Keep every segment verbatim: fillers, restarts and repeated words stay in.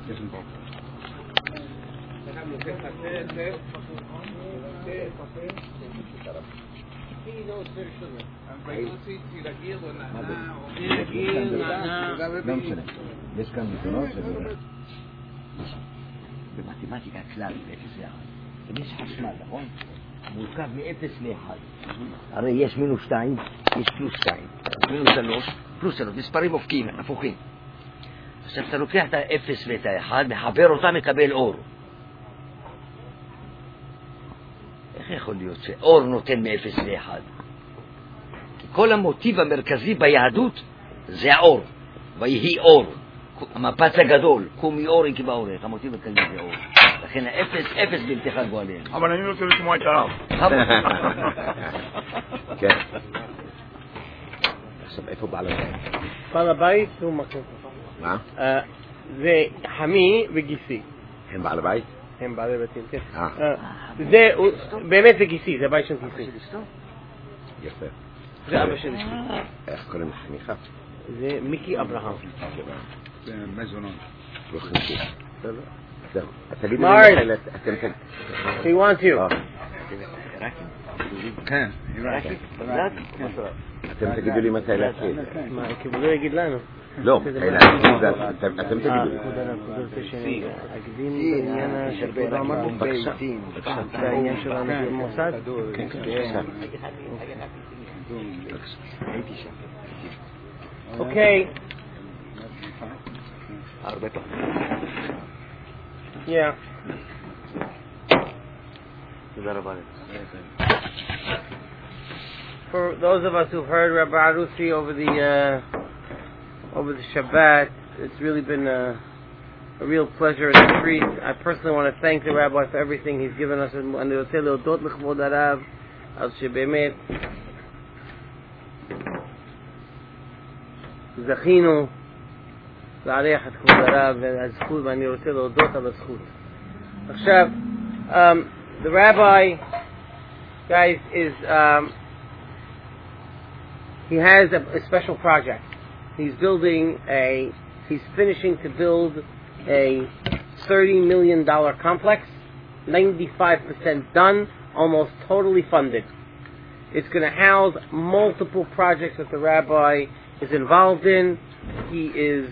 לא משנה. יש כאן נתונות במתמטיקה כלל באפס לאחד. אם יש חשמל, נכון? מורכב מאפס לאחד. הרי יש מינוס שתיים, יש פלוס שתיים. מינוס שלוש, פלוס שלוש. מספרים אופקים, הפוכים. עכשיו אתה לוקח את האפס ואת האחד, מחבר אותה, מקבל אור. איך יכול להיות שאור נותן מאפס לאחד? כי כל המוטיב המרכזי ביהדות זה האור. ויהי אור. המפץ הגדול, קומי אורי כי באורך. המוטיב הכללי זה אור. לכן האפס, אפס בלתי חגו עליהם. אבל אני רוצה לשמוע את הרב. כן. עכשיו, איפה בעל הבית? בעל הבית הוא מקום. מה? זה חמי וגיסי. הם בעל הבית? הם בעלי בתים, כן. אה. זה, באמת זה גיסי, זה הבית של גיסי. יפה. זה אבא של אשתי. איך קוראים לחמיך? זה מיקי אברהם. זה מזונון. זהו. תגידו לי מתי אתם תגידו. He wants you. כן. אתם תגידו לי מתי להתחיל. מה, כבודו יגיד לנו. לא, מתי להתחיל. אתם תגידו לי. אקדים בעניין שכבודו אמר בעניין של המוסד. כן, כן. הייתי שם. אוקיי. הרבה פעם. Yeah. For those of us who've heard Rabbi Arusi over the uh, over the Shabbat, it's really been a, a real pleasure and a treat. I personally want to thank the Rabbi for everything he's given us, and I רוצה להודות לכבוד הרב על שבאמת זכינו לארח את כבוד הרב והזכות, ואני רוצה להודות על הזכות. עכשיו, um, the rabbi, guys, is um, he has a, a special project. He's building a, he's finishing to build a thirty million dollar complex, ninety-five percent done, almost totally funded. It's going to house multiple projects that the rabbi is involved in. He is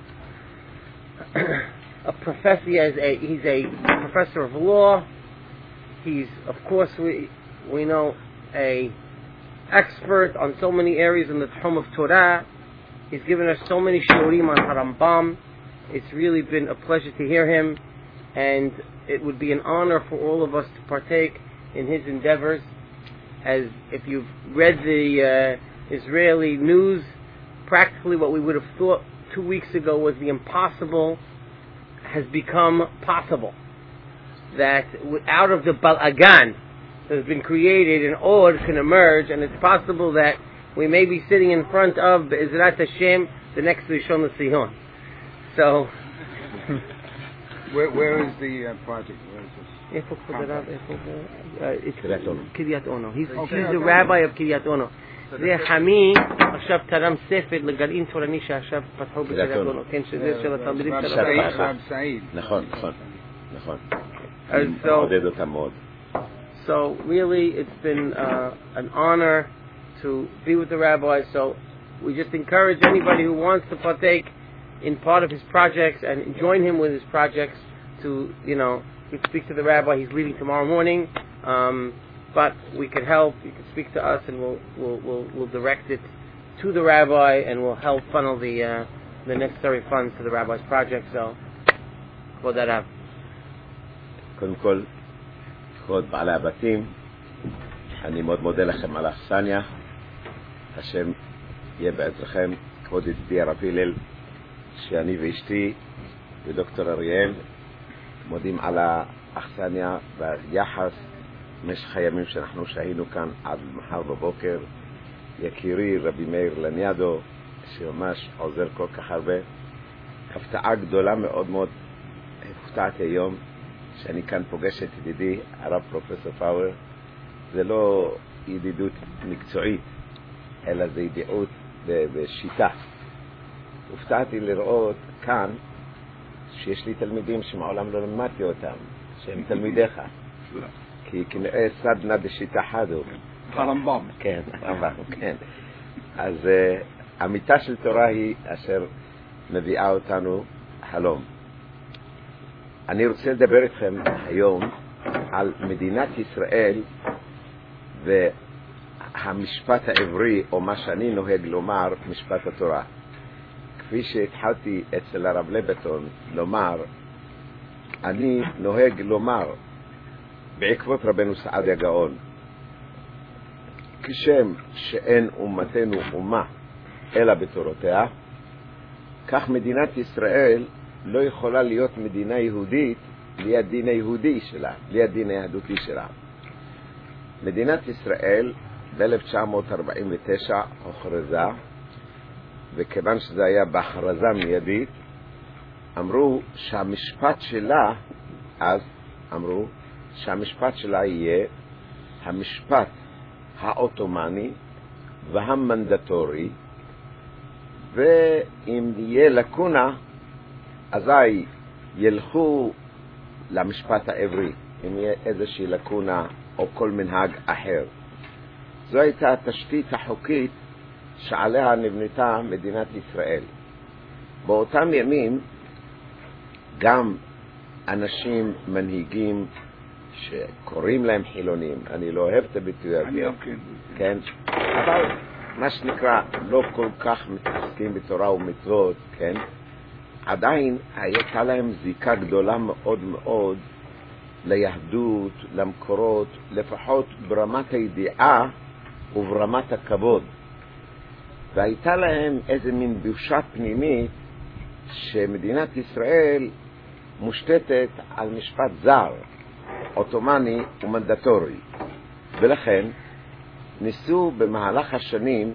a professor. He is a, he's a professor of law. He's, of course, we we know, a expert on so many areas in the Talmud of Torah. He's given us so many shiurim on Harambam. It's really been a pleasure to hear him, and it would be an honor for all of us to partake in his endeavors. As if you've read the uh, Israeli news, practically what we would have thought two weeks ago was the impossible has become possible. That out of the balagan that has been created, an od can emerge, and it's possible that we may be sitting in front of Be'ezrat Hashem, the next Rishon LeZion. So, where where is the uh, project? Where is this? איפה כבוד הרב? איפה זה? קריית אונו. קריית אונו. He's he's the rabbi of קריית אונו. זה חמי עכשיו תרם ספר לגרעין תורני שעכשיו פתחו בקריית אונו. כן, שזה של התלמידים של הרב סעיד. נכון, נכון, נכון. So, מעודד אותם מאוד. So really, it's been uh, an honor to be with the rabbi. So we just encourage anybody who wants to partake in part of his projects and join him with his projects to, you know, you can speak to the rabbi. He's leaving tomorrow morning, um, but we could help. You can speak to us, and we'll we'll we'll, we'll direct it to the rabbi, and we'll help funnel the uh, the necessary funds to the rabbi's project. So, for that up. קודם כל, כבוד בעלי הבתים, אני מאוד מודה לכם על האכסניה. השם יהיה בעזרכם. כבוד ידידי הרב הלל, שאני ואשתי ודוקטור אריאל מודים על האכסניה והיחס במשך הימים שאנחנו שהיינו כאן עד מחר בבוקר. יקירי רבי מאיר לניאדו, שממש עוזר כל כך הרבה. הפתעה גדולה מאוד מאוד הפתעתי היום שאני כאן פוגש את ידידי הרב פרופסור פאוור. זה לא ידידות מקצועית, אלא זה ידיעות בשיטה. הופתעתי לראות כאן שיש לי תלמידים שמעולם לא למדתי אותם, שהם תלמידיך. כי כנראה סדנה דשיטה חדו. הרמב"ם. כן, הרמב"ם, כן. אז uh, המיטה של תורה היא אשר מביאה אותנו חלום. אני רוצה לדבר איתכם היום על מדינת ישראל והמשפט העברי, או מה שאני נוהג לומר, משפט התורה. כפי שהתחלתי אצל הרב לבטון לומר, אני נוהג לומר בעקבות רבנו סעדיה גאון, כשם שאין אומתנו אומה אלא בתורותיה, כך מדינת ישראל לא יכולה להיות מדינה יהודית בלי הדין היהודי שלה, בלי הדין היהדותי שלה. מדינת ישראל ב-אלף תשע מאות ארבעים ותשע הוכרזה, וכיוון שזה היה בהכרזה מיידית, אמרו שהמשפט שלה, אז אמרו שהמשפט שלה יהיה המשפט האוטומני והמנדטורי, ואם יהיה לקונה, אזי ילכו למשפט העברי, אם יהיה איזושהי לקונה או כל מנהג אחר. זו הייתה התשתית החוקית שעליה נבנתה מדינת ישראל. באותם ימים גם אנשים מנהיגים שקוראים להם חילונים, אני לא אוהב את הביטוי הזה, אני לא כן. כן, אבל מה שנקרא לא כל כך מתעסקים בתורה ומצוות, כן, עדיין הייתה להם זיקה גדולה מאוד מאוד ליהדות, למקורות, לפחות ברמת הידיעה וברמת הכבוד. והייתה להם איזה מין בושה פנימית שמדינת ישראל מושתתת על משפט זר, אוטומני ומנדטורי. ולכן ניסו במהלך השנים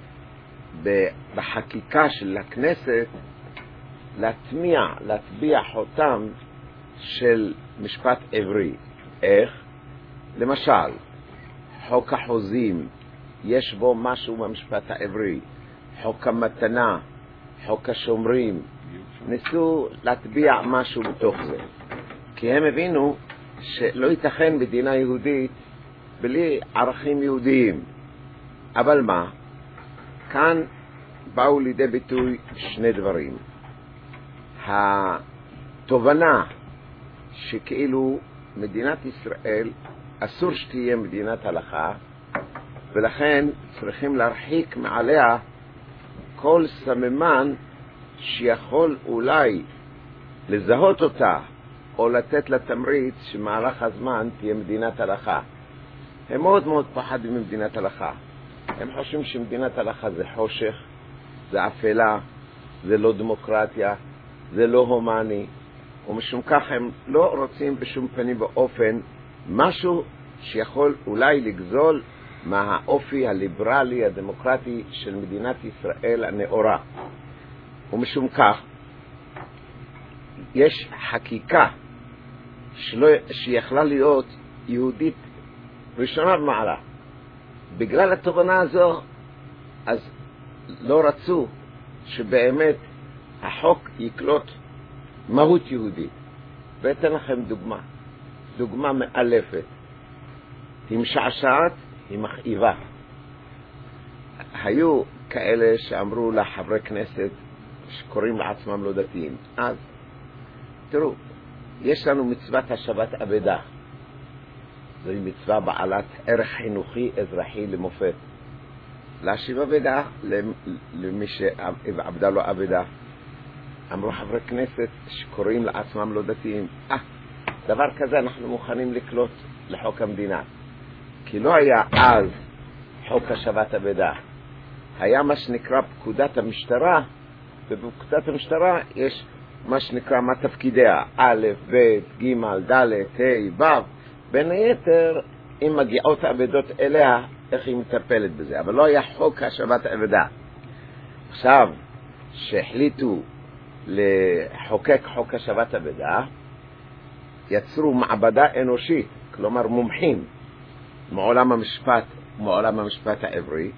בחקיקה של הכנסת להטמיע, להטביע חותם של משפט עברי. איך? למשל, חוק החוזים, יש בו משהו במשפט העברי. חוק המתנה, חוק השומרים, ניסו להטביע משהו בתוך זה. כי הם הבינו שלא ייתכן מדינה יהודית בלי ערכים יהודיים. אבל מה? כאן באו לידי ביטוי שני דברים. התובנה שכאילו מדינת ישראל אסור שתהיה מדינת הלכה, ולכן צריכים להרחיק מעליה כל סממן שיכול אולי לזהות אותה או לתת לה תמריץ שמהלך הזמן תהיה מדינת הלכה. הם מאוד מאוד פחדים ממדינת הלכה. הם חושבים שמדינת הלכה זה חושך, זה אפלה, זה לא דמוקרטיה, זה לא הומני, ומשום כך הם לא רוצים בשום פנים באופן משהו שיכול אולי לגזול מהאופי הליברלי הדמוקרטי של מדינת ישראל הנאורה. ומשום כך יש חקיקה שלא, שיכלה להיות יהודית ראשונה במעלה. בגלל התובנה הזו, אז לא רצו שבאמת החוק יקלוט מהות יהודית. ואתן לכם דוגמה, דוגמה מאלפת. היא משעשעת, היא מכאיבה. היו כאלה שאמרו לחברי כנסת שקוראים לעצמם לא דתיים. אז תראו, יש לנו מצוות השבת אבדה. זוהי מצווה בעלת ערך חינוכי אזרחי למופת. להשיב אבדה למי שעבדה לו אבדה. אמרו חברי כנסת שקוראים לעצמם לא דתיים, אה, דבר כזה אנחנו מוכנים לקלוט לחוק המדינה. כי לא היה אז חוק השבת אבדה. היה מה שנקרא פקודת המשטרה, ובפקודת המשטרה יש מה שנקרא מה תפקידיה, א', ב', ג', ד', ה', ו', בין היתר, אם מגיעות העבדות אליה, איך היא מטפלת בזה. אבל לא היה חוק השבת אבדה. עכשיו, שהחליטו לחוקק חוק השבת אבדה, יצרו מעבדה אנושית, כלומר מומחים, מעולם המשפט, מעולם המשפט העברי,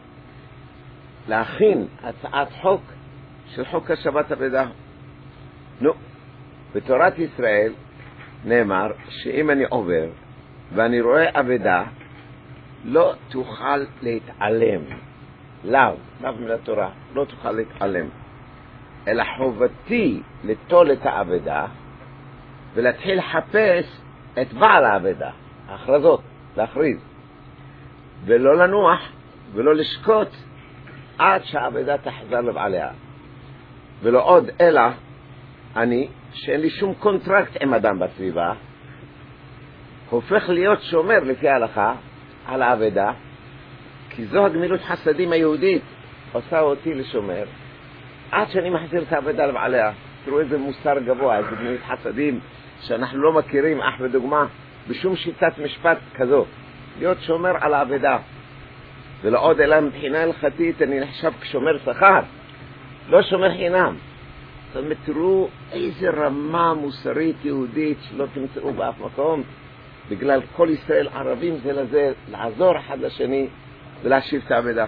להכין הצעת חוק של חוק השבת אבדה. נו, בתורת ישראל נאמר שאם אני עובר ואני רואה עבדה, לא תוכל להתעלם. לאו, לאו מהתורה, לא תוכל להתעלם. אלא חובתי לטול את העבדה ולהתחיל לחפש את בעל העבדה, ההכרזות, להכריז. ולא לנוח ולא לשקוט עד שהעבדה תחזר לבעליה. ולא עוד אלא אני, שאין לי שום קונטרקט עם אדם בסביבה, הופך להיות שומר לפי ההלכה על העבדה, כי זו הגמילות חסדים היהודית עושה אותי לשומר עד שאני מחזיר את העבדה לבעליה. תראו איזה מוסר גבוה, איזה גמילות חסדים שאנחנו לא מכירים אח ודוגמה בשום שיטת משפט כזו, להיות שומר על העבדה. ולא עוד אלא מבחינה הלכתית אני נחשב כשומר שכר, לא שומר חינם. זאת אומרת, תראו איזה רמה מוסרית יהודית שלא תמצאו באף מקום, בגלל כל ישראל ערבים זה לזה, לעזור אחד לשני ולהשיב את העבדה.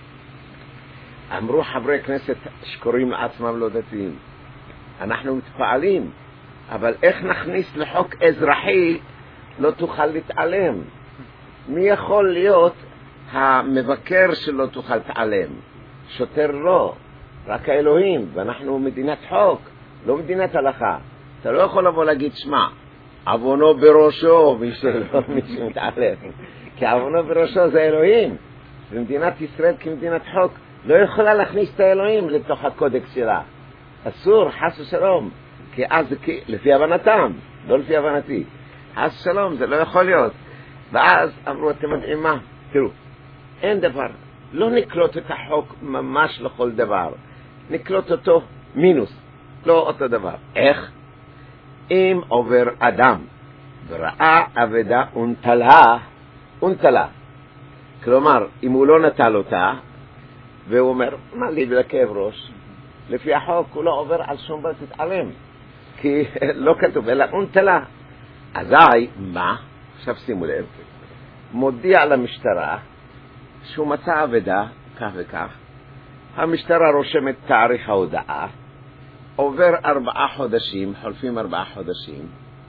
אמרו חברי כנסת שקוראים לעצמם לא דתיים, אנחנו מתפעלים, אבל איך נכניס לחוק אזרחי לא תוכל להתעלם? מי יכול להיות המבקר שלא תוכל להתעלם? שוטר לא, רק האלוהים, ואנחנו מדינת חוק, לא מדינת הלכה. אתה לא יכול לבוא להגיד, שמע, עוונו בראשו, מי שלא, מי שמתעלם. כי עוונו בראשו זה אלוהים. ומדינת ישראל כמדינת חוק לא יכולה להכניס את האלוהים לתוך הקודקס שלה. אסור, חס ושלום. כי אז זה לפי הבנתם, לא לפי הבנתי. חס ושלום, זה לא יכול להיות. ואז אמרו, אתם יודעים מה? תראו, אין דבר. לא נקלוט את החוק ממש לכל דבר. נקלוט אותו מינוס, לא אותו דבר. איך? אם עובר אדם וראה עבדה ונטלה, ונטלה. כלומר, אם הוא לא נטל אותה, והוא אומר, מה לי לכאב ראש? לפי החוק הוא לא עובר על שום בת תתעלם. כי לא כתוב, אלא ונטלה. אזי, מה? עכשיו שימו לב. מודיע למשטרה שהוא מצא עבדה, כך וכך. המשטרה רושמת תאריך ההודעה, עובר ארבעה חודשים, חולפים ארבעה חודשים.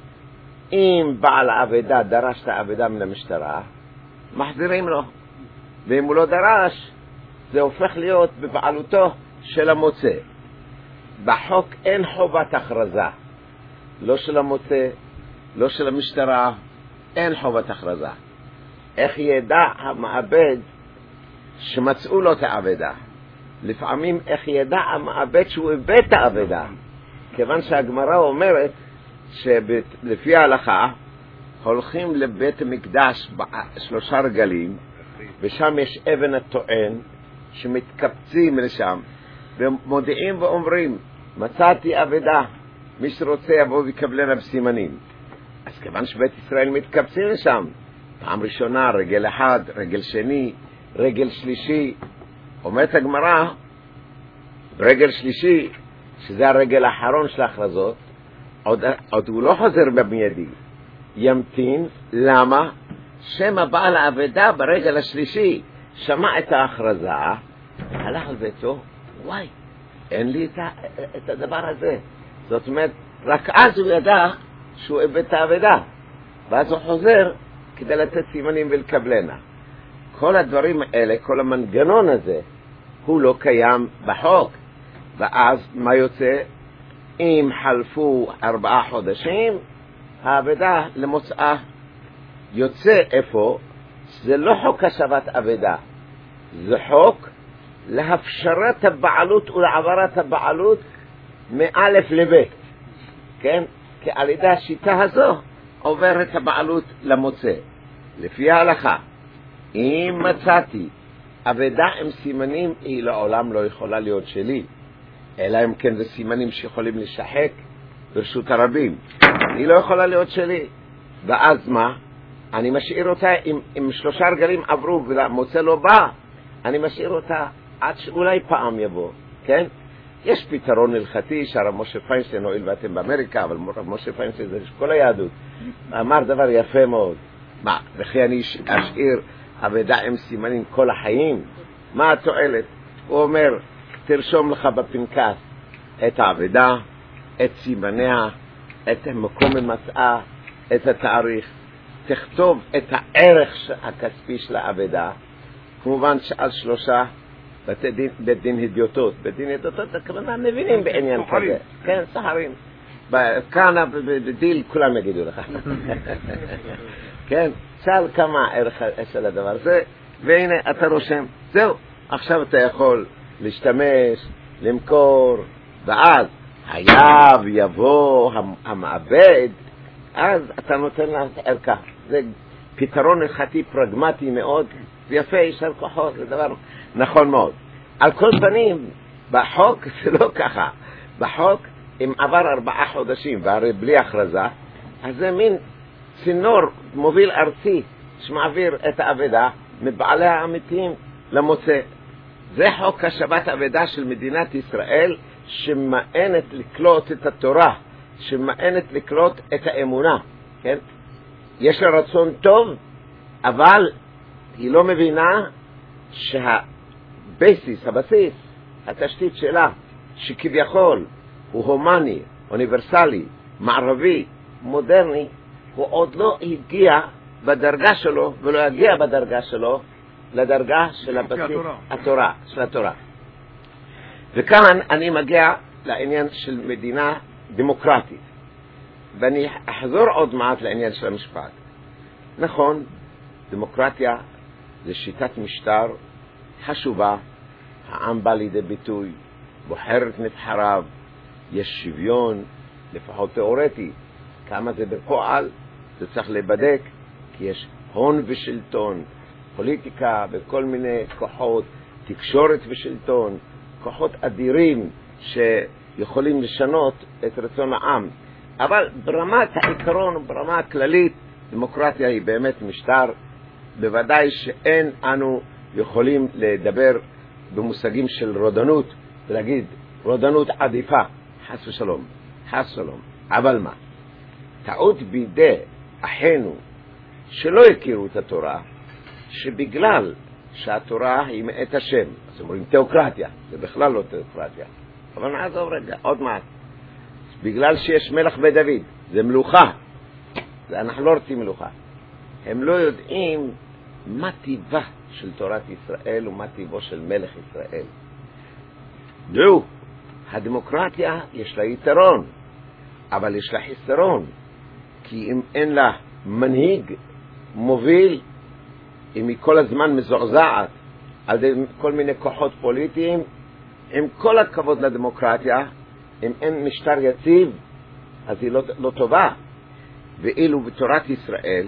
אם בעל העבדה דרש את העבדה מן המשטרה, מחזירים לו. ואם הוא לא דרש, זה הופך להיות בבעלותו של המוצא. בחוק אין חובת הכרזה. לא של המוצא, לא של המשטרה, אין חובת הכרזה. איך ידע המעבד שמצאו לו את העבדה? לפעמים איך ידע המעבד שהוא איבד את העבדה? כיוון שהגמרא אומרת שלפי ההלכה הולכים לבית המקדש בשלושה רגלים, ושם יש אבן הטוען שמתקבצים לשם ומודיעים ואומרים, מצאתי עבדה, מי שרוצה יבוא ויקבלנה בסימנים. אז כיוון שבית ישראל מתקבצים לשם, פעם ראשונה רגל אחד, רגל שני, רגל שלישי, אומרת הגמרא, רגל שלישי, שזה הרגל האחרון של ההכרזות, עוד, עוד הוא לא חוזר במיידי, ימתין. למה? שמא בעל העבדה ברגל השלישי שמע את ההכרזה, הלך על ביתו, וואי, אין לי את, ה, את הדבר הזה. זאת אומרת, רק אז הוא ידע שהוא איבד את העבדה, ואז הוא חוזר כדי לתת סימנים ולקבלנה. כל הדברים האלה, כל המנגנון הזה, הוא לא קיים בחוק. ואז מה יוצא? אם חלפו ארבעה חודשים, העבדה למוצאה. יוצא איפה? זה לא חוק השבת עבדה, זה חוק להפשרת הבעלות ולעברת הבעלות מאלף לבית. כן? כי על ידי השיטה הזו עוברת הבעלות למוצא. לפי ההלכה, אם מצאתי עבדה עם סימנים, היא לעולם לא יכולה להיות שלי, אלא אם כן זה סימנים שיכולים לשחק ברשות הרבים. היא לא יכולה להיות שלי. ואז מה? אני משאיר אותה, אם, אם שלושה רגלים עברו והמוצא לא בא, אני משאיר אותה עד שאולי פעם יבוא. כן? יש פתרון הלכתי שהרב משה פיינשטיין, הואיל ואתם באמריקה, אבל רב משה פיינשטיין זה כל היהדות, אמר דבר יפה מאוד. מה, וכי אני אשאיר עבדה עם סימנים כל החיים? מה התועלת? הוא אומר, תרשום לך בפנקס את העבדה, את סימניה, את מקום המצאה, את התאריך, תכתוב את הערך הכספי של העבודה, כמובן שעל שלושה בתי דין, בית דין הדיוטות, בית דין הדיוטות, הכוונה מבינים בעניין כזה, כן, סחרים, כאן בדיל כולם יגידו לך, כן, שאל כמה הערך של הדבר הזה, והנה אתה רושם, זהו, עכשיו אתה יכול להשתמש, למכור, ואז היה ויבוא המעבד, אז אתה נותן לה ערכה. זה פתרון הלכתי פרגמטי מאוד, ויפה, ישר כוחות, זה דבר נכון מאוד. על כל פנים, בחוק זה לא ככה. בחוק, אם עבר ארבעה חודשים, והרי בלי הכרזה, אז זה מין צינור מוביל ארצי, שמעביר את העבודה מבעלי האמיתיים למוצא. זה חוק השבת העבודה של מדינת ישראל, שמאנת לקלוט את התורה, שמאנת לקלוט את האמונה, כן? יש לה רצון טוב, אבל היא לא מבינה שהבסיס, הבסיס, התשתית שלה, שכביכול הוא הומני, אוניברסלי, מערבי, מודרני, הוא עוד לא הגיע בדרגה שלו, ולא יגיע בדרגה שלו, לדרגה של הבסיס, התורה, של התורה. וכאן אני מגיע לעניין של מדינה דמוקרטית, ואני אחזור עוד מעט לעניין של המשפט. נכון, דמוקרטיה זה שיטת משטר חשובה, העם בא לידי ביטוי, בוחר את נבחריו, יש שוויון, לפחות תיאורטי. כמה זה בפועל, זה צריך לבדק, כי יש הון ושלטון, פוליטיקה וכל מיני כוחות, תקשורת ושלטון, כוחות אדירים שיכולים לשנות את רצון העם. אבל ברמת העיקרון וברמה הכללית, דמוקרטיה היא באמת משטר, בוודאי שאין אנו יכולים לדבר במושגים של רודנות, ולהגיד רודנות עדיפה, חס ושלום, חס ושלום. אבל מה? טעות בידי אחינו שלא הכירו את התורה, שבגלל שהתורה היא מאת השם, אז אומרים תיאוקרטיה, זה בכלל לא תיאוקרטיה, אבל נעזוב רגע, עוד מעט. בגלל שיש מלך בדוד, זה מלוכה, אנחנו לא רוצים מלוכה. הם לא יודעים מה טיבה של תורת ישראל ומה טיבו של מלך ישראל. דעו, הדמוקרטיה יש לה יתרון, אבל יש לה חיסרון, כי אם אין לה מנהיג מוביל, אם היא כל הזמן מזועזעת על ידי כל מיני כוחות פוליטיים, עם כל הכבוד לדמוקרטיה, אם אין משטר יציב, אז היא לא, לא טובה. ואילו בתורת ישראל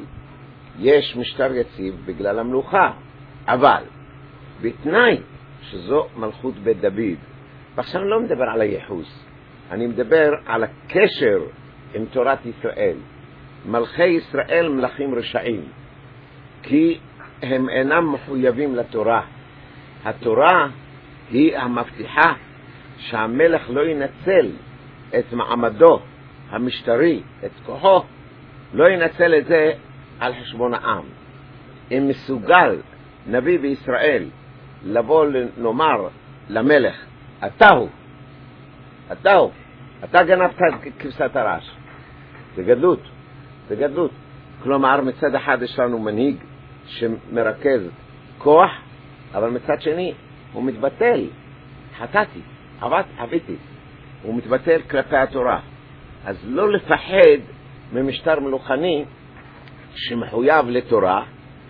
יש משטר יציב בגלל המלוכה, אבל בתנאי שזו מלכות בית דוד. ועכשיו אני לא מדבר על הייחוס, אני מדבר על הקשר עם תורת ישראל. מלכי ישראל מלכים רשעים, כי הם אינם מחויבים לתורה. התורה היא המבטיחה שהמלך לא ינצל את מעמדו המשטרי, את כוחו, לא ינצל את זה על חשבון העם. אם מסוגל נביא בישראל לבוא לומר למלך, אתה הוא, אתה הוא, אתה גנבת כבשת הרש, זה גדלות, זה גדלות. כלומר, מצד אחד יש לנו מנהיג שמרכז כוח, אבל מצד שני הוא מתבטל, חטאתי, עביתי, הוא מתבטל כלפי התורה. אז לא לפחד ממשטר מלוכני שמחויב לתורה.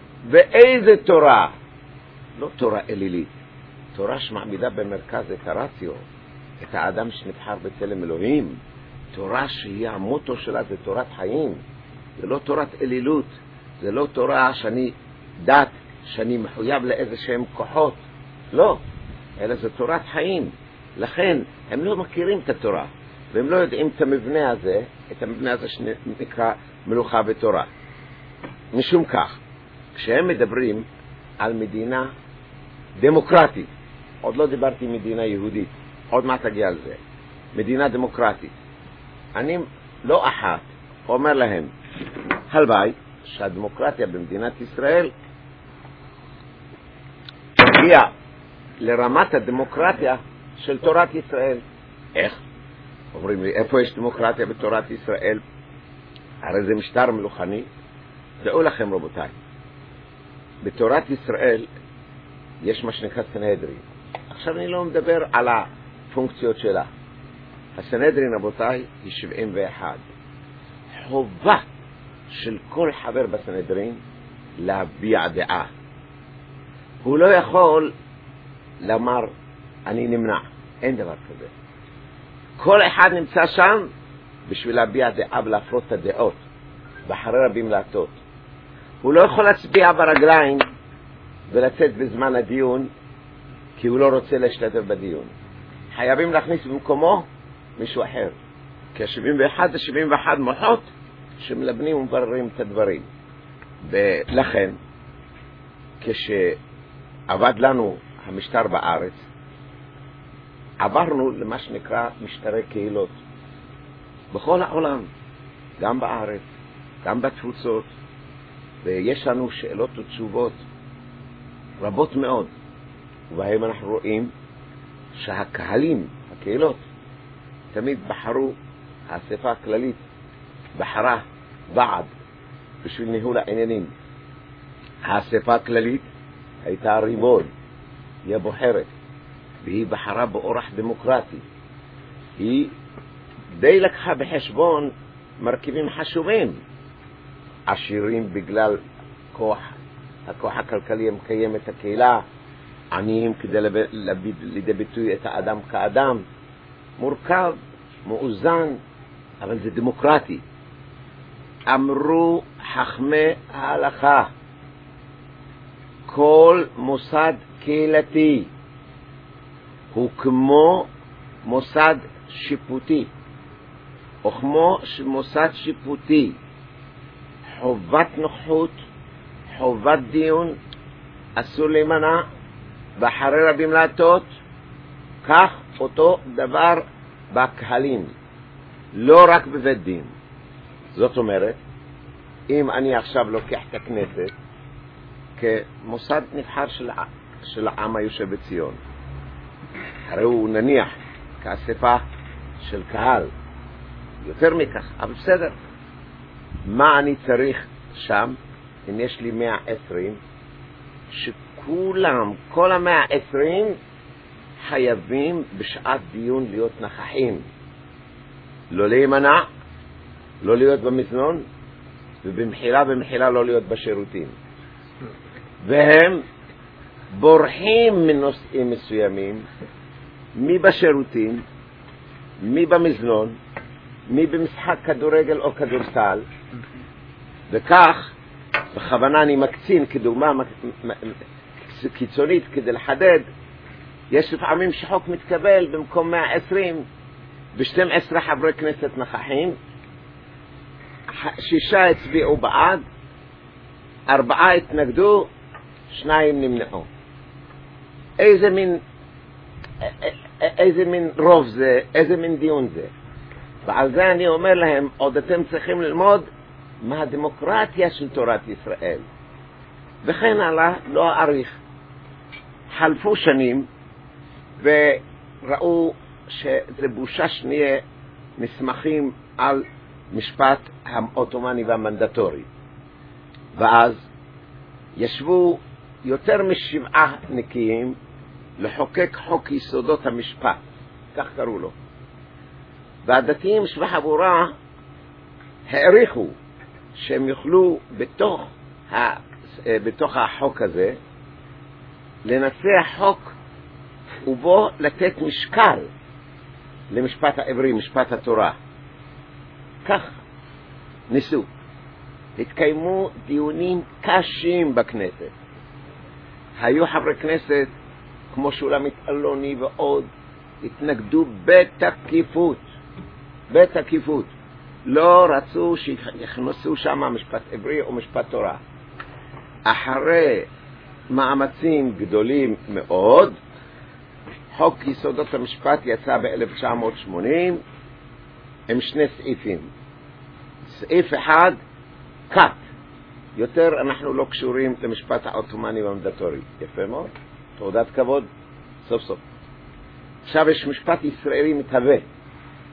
ואיזה תורה? לא תורה אלילית, תורה שמעמידה במרכז את הרציו, את האדם שנבחר בצלם אלוהים. תורה שהיא המוטו שלה, זה תורת חיים, זה לא תורת אלילות, זה לא תורה שאני דת, שאני מחויב לאיזה שהם כוחות, לא, אלא זה תורת חיים. לכן הם לא מכירים את התורה, והם לא יודעים את המבנה הזה, את המבנה הזה שנקרא מלוכה בתורה. משום כך, כשהם מדברים על מדינה דמוקרטית, עוד לא דיברתי מדינה יהודית, עוד מעט תגיע על זה, מדינה דמוקרטית, אני לא אחת אומר להם, הלוואי שהדמוקרטיה במדינת ישראל תגיע לרמת הדמוקרטיה של תורת ישראל. איך? אומרים לי, איפה יש דמוקרטיה בתורת ישראל? הרי זה משטר מלוכני. דעו לכם רבותיי, בתורת ישראל יש מה שנקרא סנהדרין. עכשיו אני לא מדבר על הפונקציות שלה. הסנהדרין רבותיי היא שבעים ואחת. חובה של כל חבר בסנהדרין להביע דעה. הוא לא יכול לומר אני נמנע, אין דבר כזה. כל אחד נמצא שם בשביל להביע דעה ולהפרות את הדעות בחרי רבים להטות. הוא לא יכול להצביע ברגליים ולצאת בזמן הדיון כי הוא לא רוצה להשתתף בדיון. חייבים להכניס במקומו מישהו אחר, כי ה-שבעים ואחת זה שבעים ואחת מוחות שמלבנים ומבררים את הדברים. ולכן כשעבד לנו המשטר בארץ עברנו למה שנקרא משטרי קהילות בכל העולם, גם בארץ, גם בתפוצות, ויש לנו שאלות ותשובות רבות מאוד, ובהם אנחנו רואים שהקהלים, הקהילות, תמיד בחרו, האספה הכללית בחרה ועד בשביל ניהול העניינים. האספה הכללית הייתה ריבון, היא הבוחרת, והיא בחרה באורח דמוקרטי. היא די לקחה בחשבון מרכיבים חשובים, עשירים בגלל כוח, הכוח הכלכלי המקיים את הקהילה, עניים כדי להביא לידי ביטוי את האדם כאדם, מורכב, מאוזן, אבל זה דמוקרטי. אמרו חכמי ההלכה, כל מוסד קהילתי הוא כמו מוסד שיפוטי, או כמו מוסד שיפוטי, חובת נוכחות, חובת דיון, אסור להימנע, בחרי רבים להטות. כך אותו דבר בקהלים, לא רק בבית דין. זאת אומרת, אם אני עכשיו לוקח את הכנסת כמוסד נבחר של, של העם היושב בציון, הרי הוא נניח כאספה של קהל, יותר מכך, אבל בסדר. מה אני צריך שם? אם יש לי מאה ועשרים, שכולם, כל המאה ועשרים חייבים בשעת דיון להיות נכחים, לא להימנע, לא להיות במזנון, ובמחילה במחילה לא להיות בשירותים. והם בורחים מנושאים מסוימים, מי בשירותים, מי במזנון, מי במשחק כדורגל או כדורסל, וכך בכוונה אני מקצין כדוגמה קיצונית כדי לחדד. יש לפעמים שחוק מתקבל במקום מאה ועשרים ב-שנים עשר חברי כנסת נכחים, שישה הצביעו בעד, ארבעה התנגדו, שניים נמנעו. איזה מין איזה מין רוב זה, איזה מין דיון זה? ועל זה אני אומר להם, עוד אתם צריכים ללמוד מה הדמוקרטיה של תורת ישראל. וכן הלאה, לא אאריך. חלפו שנים וראו שזה בושה שנהיה נסמכים על משפט העות'מאני והמנדטורי. ואז ישבו יותר משבעה נקיים לחוקק חוק יסודות המשפט, כך קראו לו. והדתיים שבחבורה העריכו שהם יוכלו בתוך, ה, בתוך החוק הזה לנסח חוק ובו לתת משקל למשפט העברי, משפט התורה. כך ניסו. התקיימו דיונים קשים בכנסת. היו חברי כנסת כמו שולמית אלוני ועוד התנגדו בתקיפות, בתקיפות. לא רצו שיכנסו שם משפט עברי או משפט תורה. אחרי מאמצים גדולים מאוד, חוק יסודות המשפט יצא ב-אלף תשע מאות שמונים עם שני סעיפים. סעיף אחד, קאט. יותר אנחנו לא קשורים למשפט העות'מאני והמנדטורי. יפה מאוד. תעודת כבוד, סוף סוף. עכשיו יש משפט ישראלי מתהווה.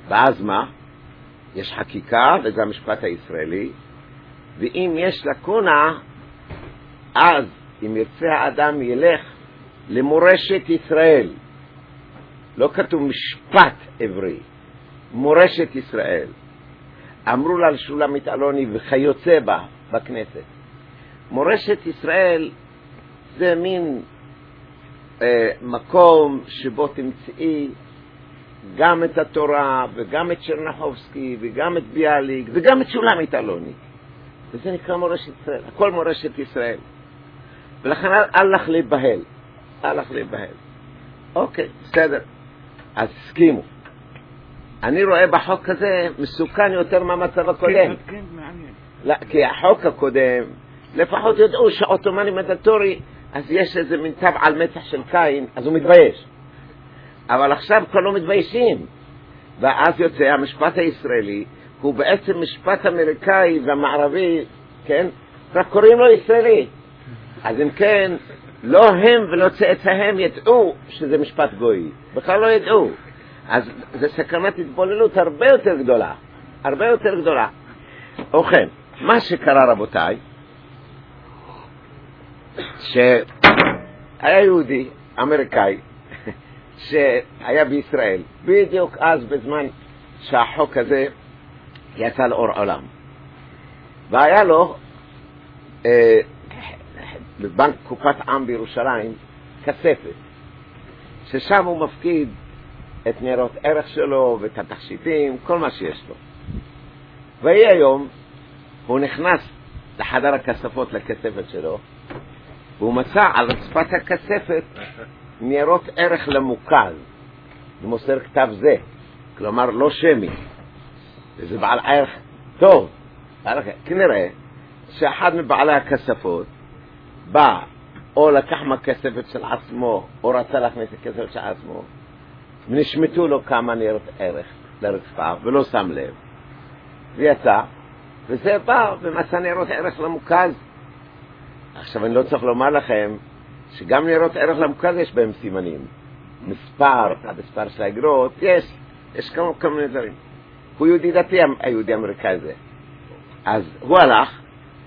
ואז מה? יש חקיקה, וזה המשפט הישראלי, ואם יש לקונה, אז אם ירצה האדם ילך למורשת ישראל. לא כתוב משפט עברי, מורשת ישראל. אמרו לה לשולמית אלוני וכיוצא בה בכנסת. מורשת ישראל זה מין אה, מקום שבו תמצאי גם את התורה וגם את צ'רנחובסקי וגם את ביאליק וגם את שולמית אלוני. וזה נקרא מורשת ישראל, הכל מורשת ישראל. ולכן אל לך להיבהל, אל לך להיבהל. אוקיי, בסדר. אז הסכימו. אני רואה בחוק הזה מסוכן יותר מהמצב הקודם. כן, מעניין. לא, כי החוק הקודם, לפחות יודעו שהעות'מאני מנדטורי, אז יש איזה מין טבע על מצח של קין, אז הוא מתבייש. אבל עכשיו כבר לא מתביישים. ואז יוצא המשפט הישראלי, הוא בעצם משפט אמריקאי והמערבי, כן? רק קוראים לו ישראלי. אז אם כן, לא הם ולא צאצאיהם ידעו שזה משפט גוי. בכלל לא ידעו. אז זה סכנת התבוללות הרבה יותר גדולה. הרבה יותר גדולה. ובכן, מה שקרה רבותיי, שהיה יהודי אמריקאי שהיה בישראל, בדיוק אז בזמן שהחוק הזה יצא לאור עולם. והיה לו אה, בבנק קופת עם בירושלים כספת, ששם הוא מפקיד את ניירות ערך שלו ואת התכשיטים, כל מה שיש לו. והיא היום, הוא נכנס לחדר הכספות לכספת שלו, והוא מצא על רצפת הכספת ניירות ערך למוקז, ומוסר כתב זה, כלומר לא שמי, וזה בעל ערך טוב. כנראה שאחד מבעלי הכספות בא או לקח מהכספת של עצמו או רצה להכניס את הכספת של עצמו, ונשמטו לו כמה ניירות ערך לרצפה ולא שם לב, ויצא, וזה בא ומצא ניירות ערך למוקז. עכשיו אני לא צריך לומר לכם שגם ניירות ערך למוקז יש בהם סימנים, מספר, המספר של האגרות, יש, יש כמה כמה מיני דברים. הוא יהודי דתי, היהודי האמריקאי הזה. אז הוא הלך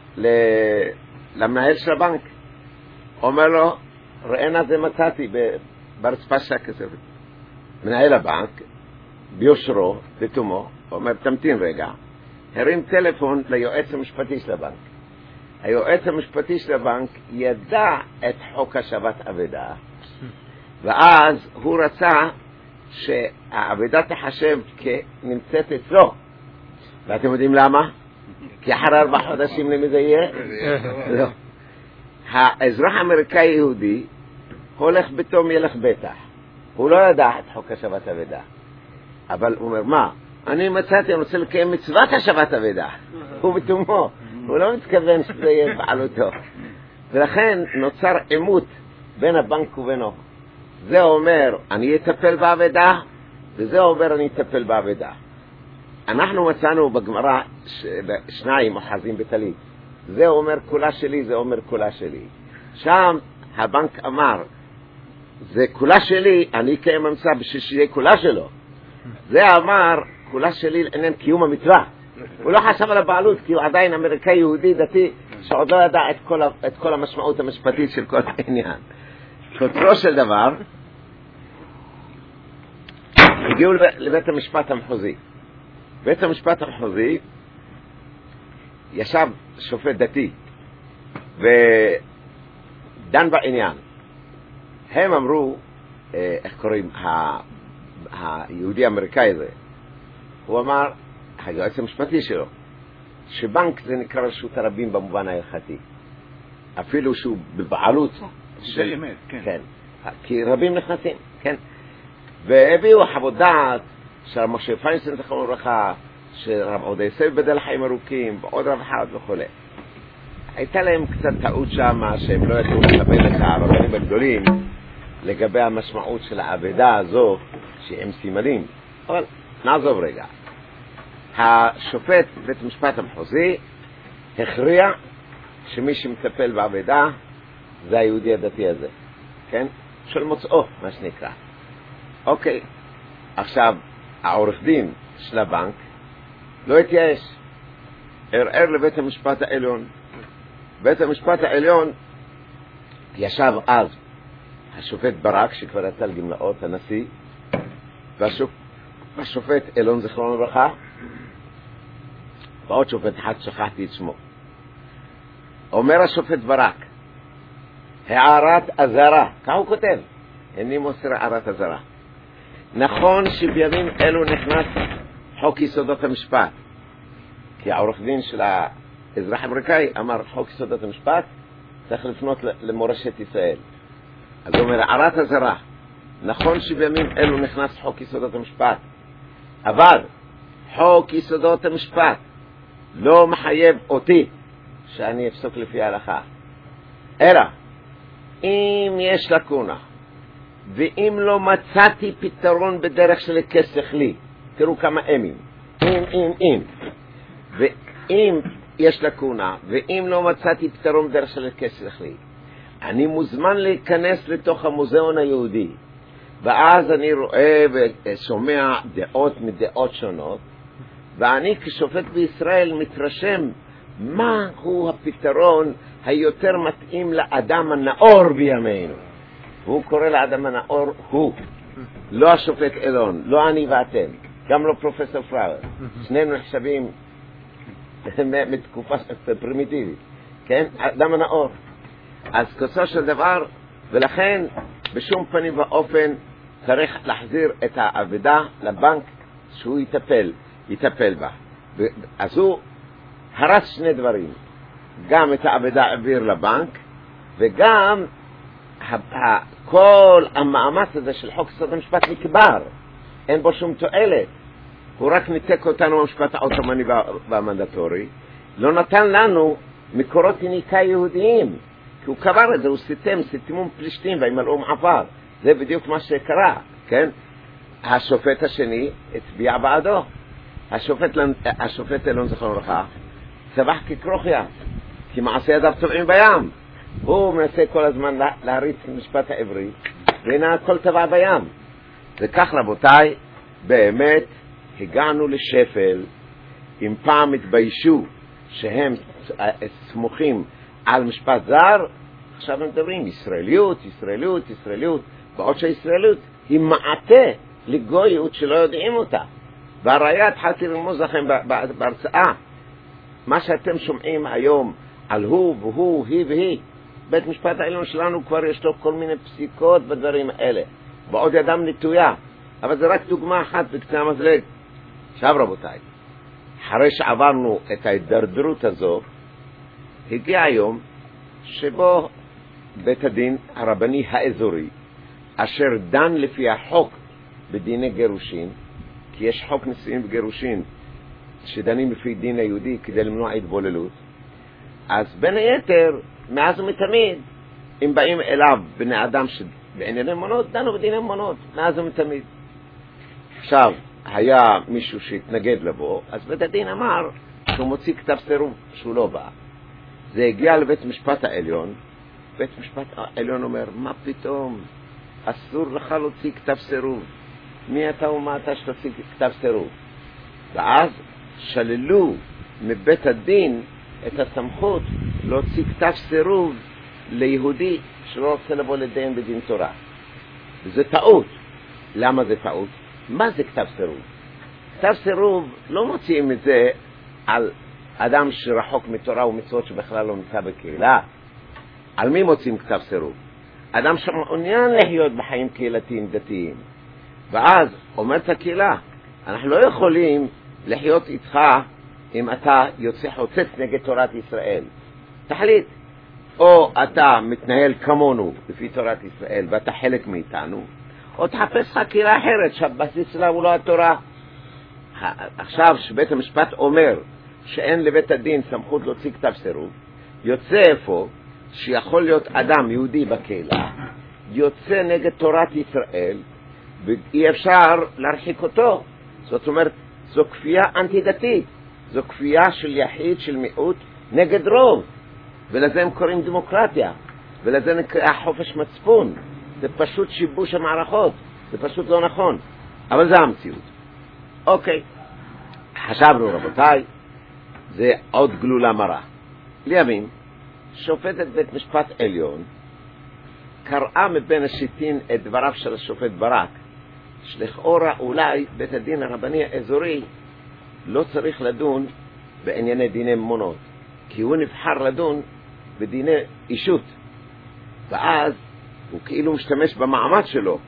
למנהל של הבנק, אומר לו, ראינה זה מצאתי ברצפה של הכספת. מנהל הבנק, ביושרו, בתומו, אומר, תמתין רגע, הרים טלפון ליועץ המשפטי של הבנק. היועץ המשפטי של הבנק ידע את חוק השבת עבדה, ואז הוא רצה שהעבדה תחשב כנמצאת אצלו. ואתם יודעים למה? כי אחרי ארבע חודשים למי זה יהיה? לא. האזרח האמריקאי יהודי הולך בתום ילך בטח. הוא לא ידע את חוק השבת עבדה. אבל הוא אומר, מה? אני מצאתי, אני רוצה לקיים מצוות השבת עבדה. הוא בתומו. הוא לא מתכוון שזה יהיה בעלותו. ולכן נוצר עימות בין הבנק ובינו. זה אומר, אני אטפל בעבדה, וזה אומר, אני אטפל בעבדה. אנחנו מצאנו בגמרא שניים אוחזים בטלית. זה אומר כולה שלי, זה אומר כולה שלי. שם הבנק אמר, זה כולה שלי, אני קיים אמצע בשביל שיהיה כולה שלו. זה אמר, כולה שלי לעניין קיום המצווה. הוא לא חשב על הבעלות, כי הוא עדיין אמריקאי יהודי דתי, שעוד לא ידע את כל, את כל המשמעות המשפטית של כל העניין. כותרו של דבר, הגיעו לבית המשפט המחוזי. בית המשפט המחוזי ישב שופט דתי ודן בעניין. הם אמרו, איך קוראים, היהודי האמריקאי הזה, הוא אמר, היועץ המשפטי שלו, שבנק זה נקרא רשות הרבים במובן ההלכתי, אפילו שהוא בבעלות של... אמת, כן. כן, כי רבים נכנסים, כן. והביאו חוות דעת של משה פיינשטיין זכרונו לברכה, של רב עודה יוסף בדל חיים ארוכים, ועוד רב אחד וכו'. הייתה להם קצת טעות שם, שהם לא ידעו לקבל את הרבנים הגדולים לגבי המשמעות של העבדה הזו שהם סימנים. אבל נעזוב רגע. השופט בית המשפט המחוזי הכריע שמי שמטפל בעבדה זה היהודי הדתי הזה, כן? של מוצאו, מה שנקרא. אוקיי, עכשיו העורך דין של הבנק, לא התייאש. ערער לבית המשפט העליון. בית המשפט העליון ישב אז השופט ברק, שכבר יצא לגמלאות, הנשיא, והשופט אלון זכרון לברכה, ועוד שופט אחד שכחתי את שמו. אומר השופט ברק, הערת אזהרה, כך הוא כותב, איני מוסר הערת אזהרה. נכון שבימים אלו נכנס חוק יסודות המשפט, כי העורך דין של האזרח האמריקאי אמר חוק יסודות המשפט צריך לפנות למורשת ישראל. אז הוא אומר, הערת אזהרה, נכון שבימים אלו נכנס חוק יסודות המשפט, אבל חוק יסודות המשפט לא מחייב אותי שאני אפסוק לפי ההלכה, אלא אם יש לקונה ואם לא מצאתי פתרון בדרך של כסך לי, תראו כמה אמים, אם, אם, אם, ואם יש לקונה ואם לא מצאתי פתרון בדרך של כסך לי, אני מוזמן להיכנס לתוך המוזיאון היהודי, ואז אני רואה ושומע דעות מדעות שונות, ואני כשופט בישראל מתרשם מה הוא הפתרון היותר מתאים לאדם הנאור בימינו. הוא קורא לאדם הנאור הוא, לא השופט אלון, לא אני ואתם, גם לא פרופסור פראוור, שנינו נחשבים מתקופה פרימיטיבית, כן? אדם הנאור. אז כוסו של דבר, ולכן בשום פנים ואופן צריך להחזיר את העבודה לבנק שהוא יטפל, יטפל בה. אז הוא הרס שני דברים, גם את העבודה העביר לבנק, וגם כל המאמץ הזה של חוק יסוד המשפט נקבר, אין בו שום תועלת, הוא רק ניתק אותנו במשפט האוטומני והמנדטורי, לא נתן לנו מקורות יניקה יהודיים, כי הוא קבר את זה, הוא סיתם, סיתמום פלישתים והימלאום עבר, זה בדיוק מה שקרה, כן? השופט השני הצביע בעדו, השופט, השופט אלון זכרון לברכה צבח ככרוכיה, כי מעשה ידיו טובעים בים, הוא מנסה כל הזמן להריץ משפט העברי, והנה הכל טבע בים. וכך רבותיי, באמת הגענו לשפל, אם פעם התביישו שהם סמוכים על משפט זר, עכשיו הם מדברים ישראליות, ישראליות, ישראליות, בעוד שהישראליות היא מעטה לגויות שלא יודעים אותה. והראיה התחלתי לרמוז לכם בהרצאה, מה שאתם שומעים היום על הוא והוא, היא והיא, בית משפט העליון שלנו כבר יש לו כל מיני פסיקות בדברים האלה, בעוד ידם נטויה, אבל זה רק דוגמה אחת בקצה המזלג. עכשיו רבותיי, אחרי שעברנו את ההידרדרות הזו, הגיע היום שבו בית הדין הרבני האזורי, אשר דן לפי החוק בדיני גירושין, כי יש חוק נישואים וגירושין שדנים לפי דין היהודי כדי למנוע התבוללות, אז בין היתר מאז ומתמיד אם באים אליו בני אדם שבענייני ממונות, דנו בדיני ממונות מאז ומתמיד. עכשיו היה מישהו שהתנגד לבוא, אז בית הדין אמר שהוא מוציא כתב סירוב שהוא לא בא. זה הגיע לבית משפט העליון, בית משפט העליון אומר, מה פתאום, אסור לך להוציא כתב סירוב, מי אתה ומה אתה שתוציא כתב סירוב? ואז שללו מבית הדין את הסמכות להוציא כתב סירוב ליהודי שלא רוצה לבוא לדיין בדין תורה. וזה טעות. למה זה טעות? מה זה כתב סירוב? כתב סירוב לא מוציאים את זה על אדם שרחוק מתורה ומצוות שבכלל לא נמצא בקהילה. על מי מוצאים כתב סירוב? אדם שמעוניין להיות בחיים קהילתיים דתיים. ואז אומרת הקהילה, אנחנו לא יכולים לחיות איתך אם אתה יוצא חוצץ נגד תורת ישראל. תחליט, או אתה מתנהל כמונו לפי תורת ישראל ואתה חלק מאיתנו, או תחפש לך קהילה אחרת שהבסיס שלה הוא לא התורה. עכשיו שבית המשפט אומר שאין לבית הדין סמכות להוציא כתב סירוב, יוצא איפה שיכול להיות אדם יהודי בקהילה יוצא נגד תורת ישראל ואי אפשר להרחיק אותו. זאת אומרת, זו כפייה אנטי-דתית, זו כפייה של יחיד, של מיעוט, נגד רוב, ולזה הם קוראים דמוקרטיה, ולזה נקרא חופש מצפון. זה פשוט שיבוש המערכות, זה פשוט לא נכון, אבל זה המציאות. אוקיי, חשבנו רבותיי, זה עוד גלולה מרה. לימים, שופטת בית משפט עליון קראה מבין השיטין את דבריו של השופט ברק, שלכאורה אולי בית הדין הרבני האזורי לא צריך לדון בענייני דיני ממונות, כי הוא נבחר לדון בדיני אישות, ואז הוא כאילו משתמש במעמד שלו,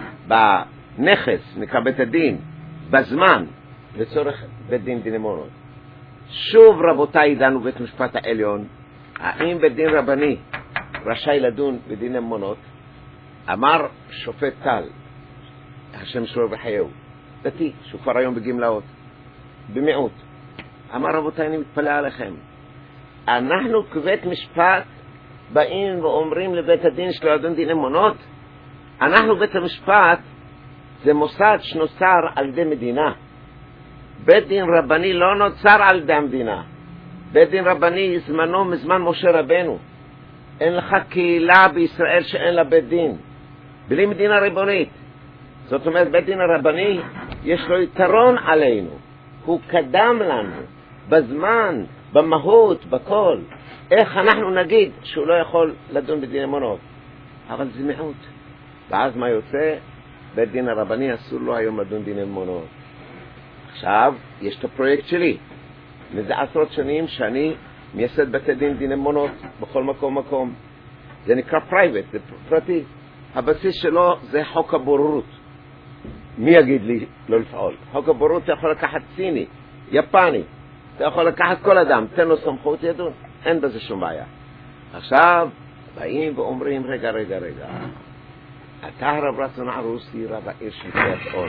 בנכס, נקרא בית הדין, בזמן, לצורך בית דין דיני ממונות. שוב רבותיי דנו בית משפט העליון, האם בית דין רבני רשאי לדון בדיני ממונות? אמר שופט טל, השם שלו בחייהו, דתי, שהוא כבר היום בגמלאות, במיעוט. אמר רבותיי, אני מתפלא עליכם. אנחנו כבית משפט באים ואומרים לבית הדין שלו לדון דיני ממונות? אנחנו בית המשפט זה מוסד שנוצר על ידי מדינה. בית דין רבני לא נוצר על ידי המדינה. בית דין רבני זמנו מזמן משה רבנו. אין לך קהילה בישראל שאין לה בית דין, בלי מדינה ריבונית. זאת אומרת, בית דין הרבני יש לו יתרון עלינו, הוא קדם לנו בזמן, במהות, בכל. איך אנחנו נגיד שהוא לא יכול לדון בדיני ממונות? אבל זה מיעוט. ואז מה יוצא? בית דין הרבני אסור לו היום לדון דיני ממונות. עכשיו יש את הפרויקט שלי, מזה עשרות שנים שאני מייסד בתי דין דיני ממונות בכל מקום מקום. זה נקרא פרייבט, זה פרטי. הבסיס שלו זה חוק הבוררות. מי יגיד לי לא לפעול? חוק הבוררות אתה יכול לקחת סיני, יפני, אתה יכול לקחת כל אדם, תן לו סמכות ידון, אין בזה שום בעיה. עכשיו באים ואומרים, רגע רגע רגע, אתה הרב רצון ערוסי, רב העיר של קריית אונו,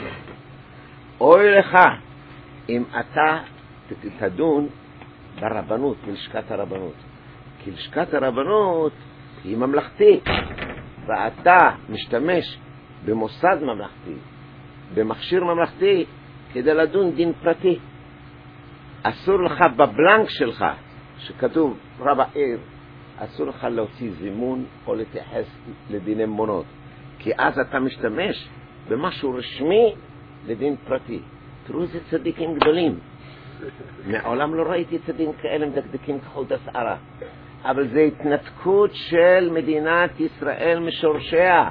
אוי לך אם אתה תדון ברבנות, בלשכת הרבנות, כי לשכת הרבנות היא ממלכתית, ואתה משתמש במוסד ממלכתי, במכשיר ממלכתי, כדי לדון דין פרטי. אסור לך בבלנק שלך שכתוב רב העיר, אסור לך להוציא זימון או להתייחס לדיני ממונות, כי אז אתה משתמש במשהו רשמי לדין פרטי. תראו איזה צדיקים גדולים, מעולם לא ראיתי צדיקים כאלה מדקדקים כחוט השערה. אבל זה התנתקות של מדינת ישראל משורשיה.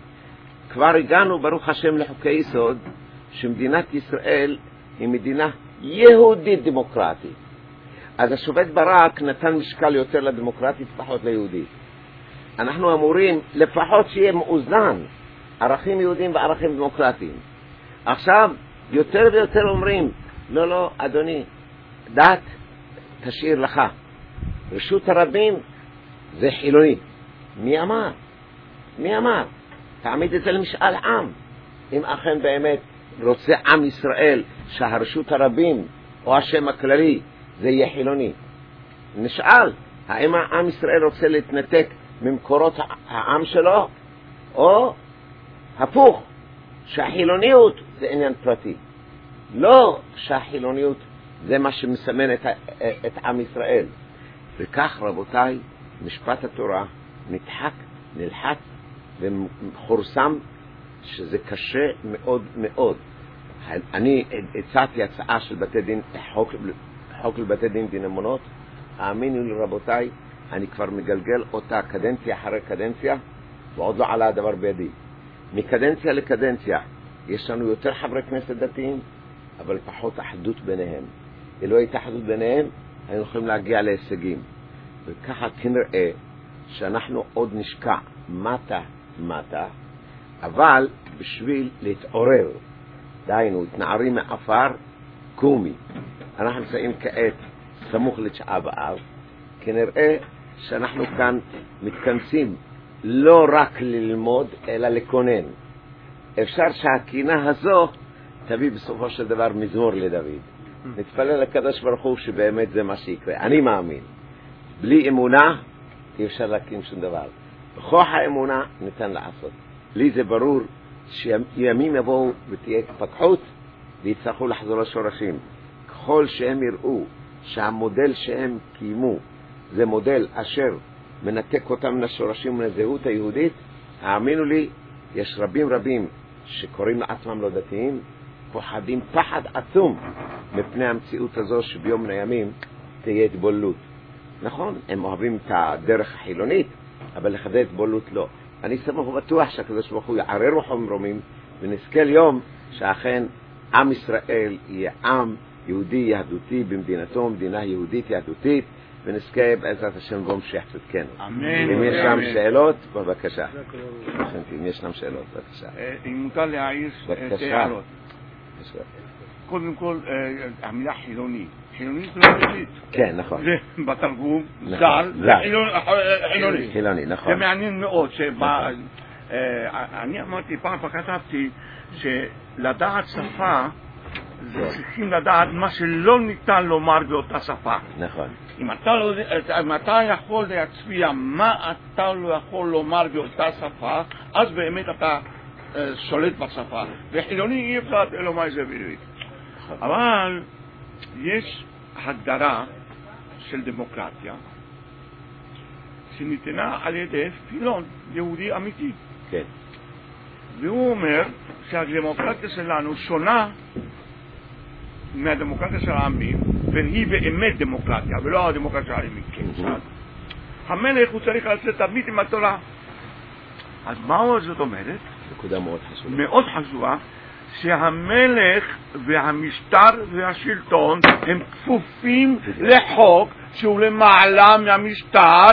כבר הגענו ברוך השם לחוקי יסוד שמדינת ישראל היא מדינה יהודית דמוקרטית. אז השופט ברק נתן משקל יותר לדמוקרטית פחות ליהודית. אנחנו אמורים לפחות שיהיה מאוזן ערכים יהודיים וערכים דמוקרטיים. עכשיו יותר ויותר אומרים לא לא אדוני, דת תשאיר לך, רשות הרבים זה חילוני. מי אמר? מי אמר? תעמיד את זה למשאל עם. אם אכן באמת רוצה עם ישראל שהרשות הרבים או השם הכללי זה יהיה חילוני, נשאל האם עם ישראל רוצה להתנתק ממקורות העם שלו, או הפוך, שהחילוניות זה עניין פרטי. לא שהחילוניות זה מה שמסמן את, את עם ישראל. וכך רבותיי, משפט התורה נדחק, נלחץ וחורסם, שזה קשה מאוד מאוד. אני הצעתי הצעה של בתי דין, חוק, חוק לבתי דין דיני ממונות. האמינו לי רבותיי, אני כבר מגלגל אותה קדנציה אחרי קדנציה, ועוד לא עלה הדבר בידי. מקדנציה לקדנציה יש לנו יותר חברי כנסת דתיים, אבל פחות אחדות ביניהם. אם לא הייתה אחדות ביניהם, היינו יכולים להגיע להישגים. וככה כנראה שאנחנו עוד נשקע מטה מטה, אבל בשביל להתעורר, דיינו, התנערים מעפר, קומי. אנחנו נמצאים כעת סמוך לתשעה באב, כנראה שאנחנו כאן מתכנסים לא רק ללמוד, אלא לקונן. אפשר שהקינה הזו תביא בסופו של דבר מזמור לדוד. נתפלל לקדוש ברוך הוא שבאמת זה מה שיקרה. אני מאמין. בלי אמונה אי אפשר להקים שום דבר. בכוח האמונה ניתן לעשות. לי זה ברור שימים יבואו ותהיה התפתחות ויצטרכו לחזור לשורשים. ככל שהם יראו שהמודל שהם קיימו זה מודל אשר מנתק אותם לשורשים ולזהות היהודית, האמינו לי, יש רבים רבים שקוראים לעצמם לא דתיים, פוחדים פחד עצום מפני המציאות הזו שביום מן הימים תהיה התבוללות. נכון, הם אוהבים את הדרך החילונית, אבל לכדי התבוללות לא. אני סמוך ובטוח שהקדוש ברוך הוא יערר רוחו ממרומים, ונזכה ליום שאכן עם ישראל יהיה עם יהודי יהדותי במדינתו, מדינה יהודית יהדותית, ונזכה בעזרת השם בהמשך צדקנו. אמן. אם ישנם שאלות, בבקשה. אם ישנם שאלות, בבקשה. אם מותר להעיר שתי הערות. קודם כל, המילה חילוני. חילוני זה לא עברית. כן, נכון. זה בתרגום, זר, זה חילוני. חילוני, נכון. זה מעניין מאוד, אני אמרתי פעם כתבתי שלדעת שפה, צריכים לדעת מה שלא ניתן לומר באותה שפה. נכון. אם אתה, לא, אם אתה יכול להצביע מה אתה לא יכול לומר באותה שפה, אז באמת אתה uh, שולט בשפה. וחילוני אי אפשר לומר את זה בעברית. אבל יש הגדרה של דמוקרטיה שניתנה על ידי פילון יהודי אמיתי. כן. והוא אומר שהדמוקרטיה שלנו שונה מהדמוקרטיה של העמים, והיא באמת דמוקרטיה, ולא הדמוקרטיה של העמים. המלך הוא צריך לצאת תמיד עם התורה. אז מה זאת אומרת? נקודה מאוד חשובה. מאוד חשובה, שהמלך והמשטר והשלטון הם כפופים לחוק שהוא למעלה מהמשטר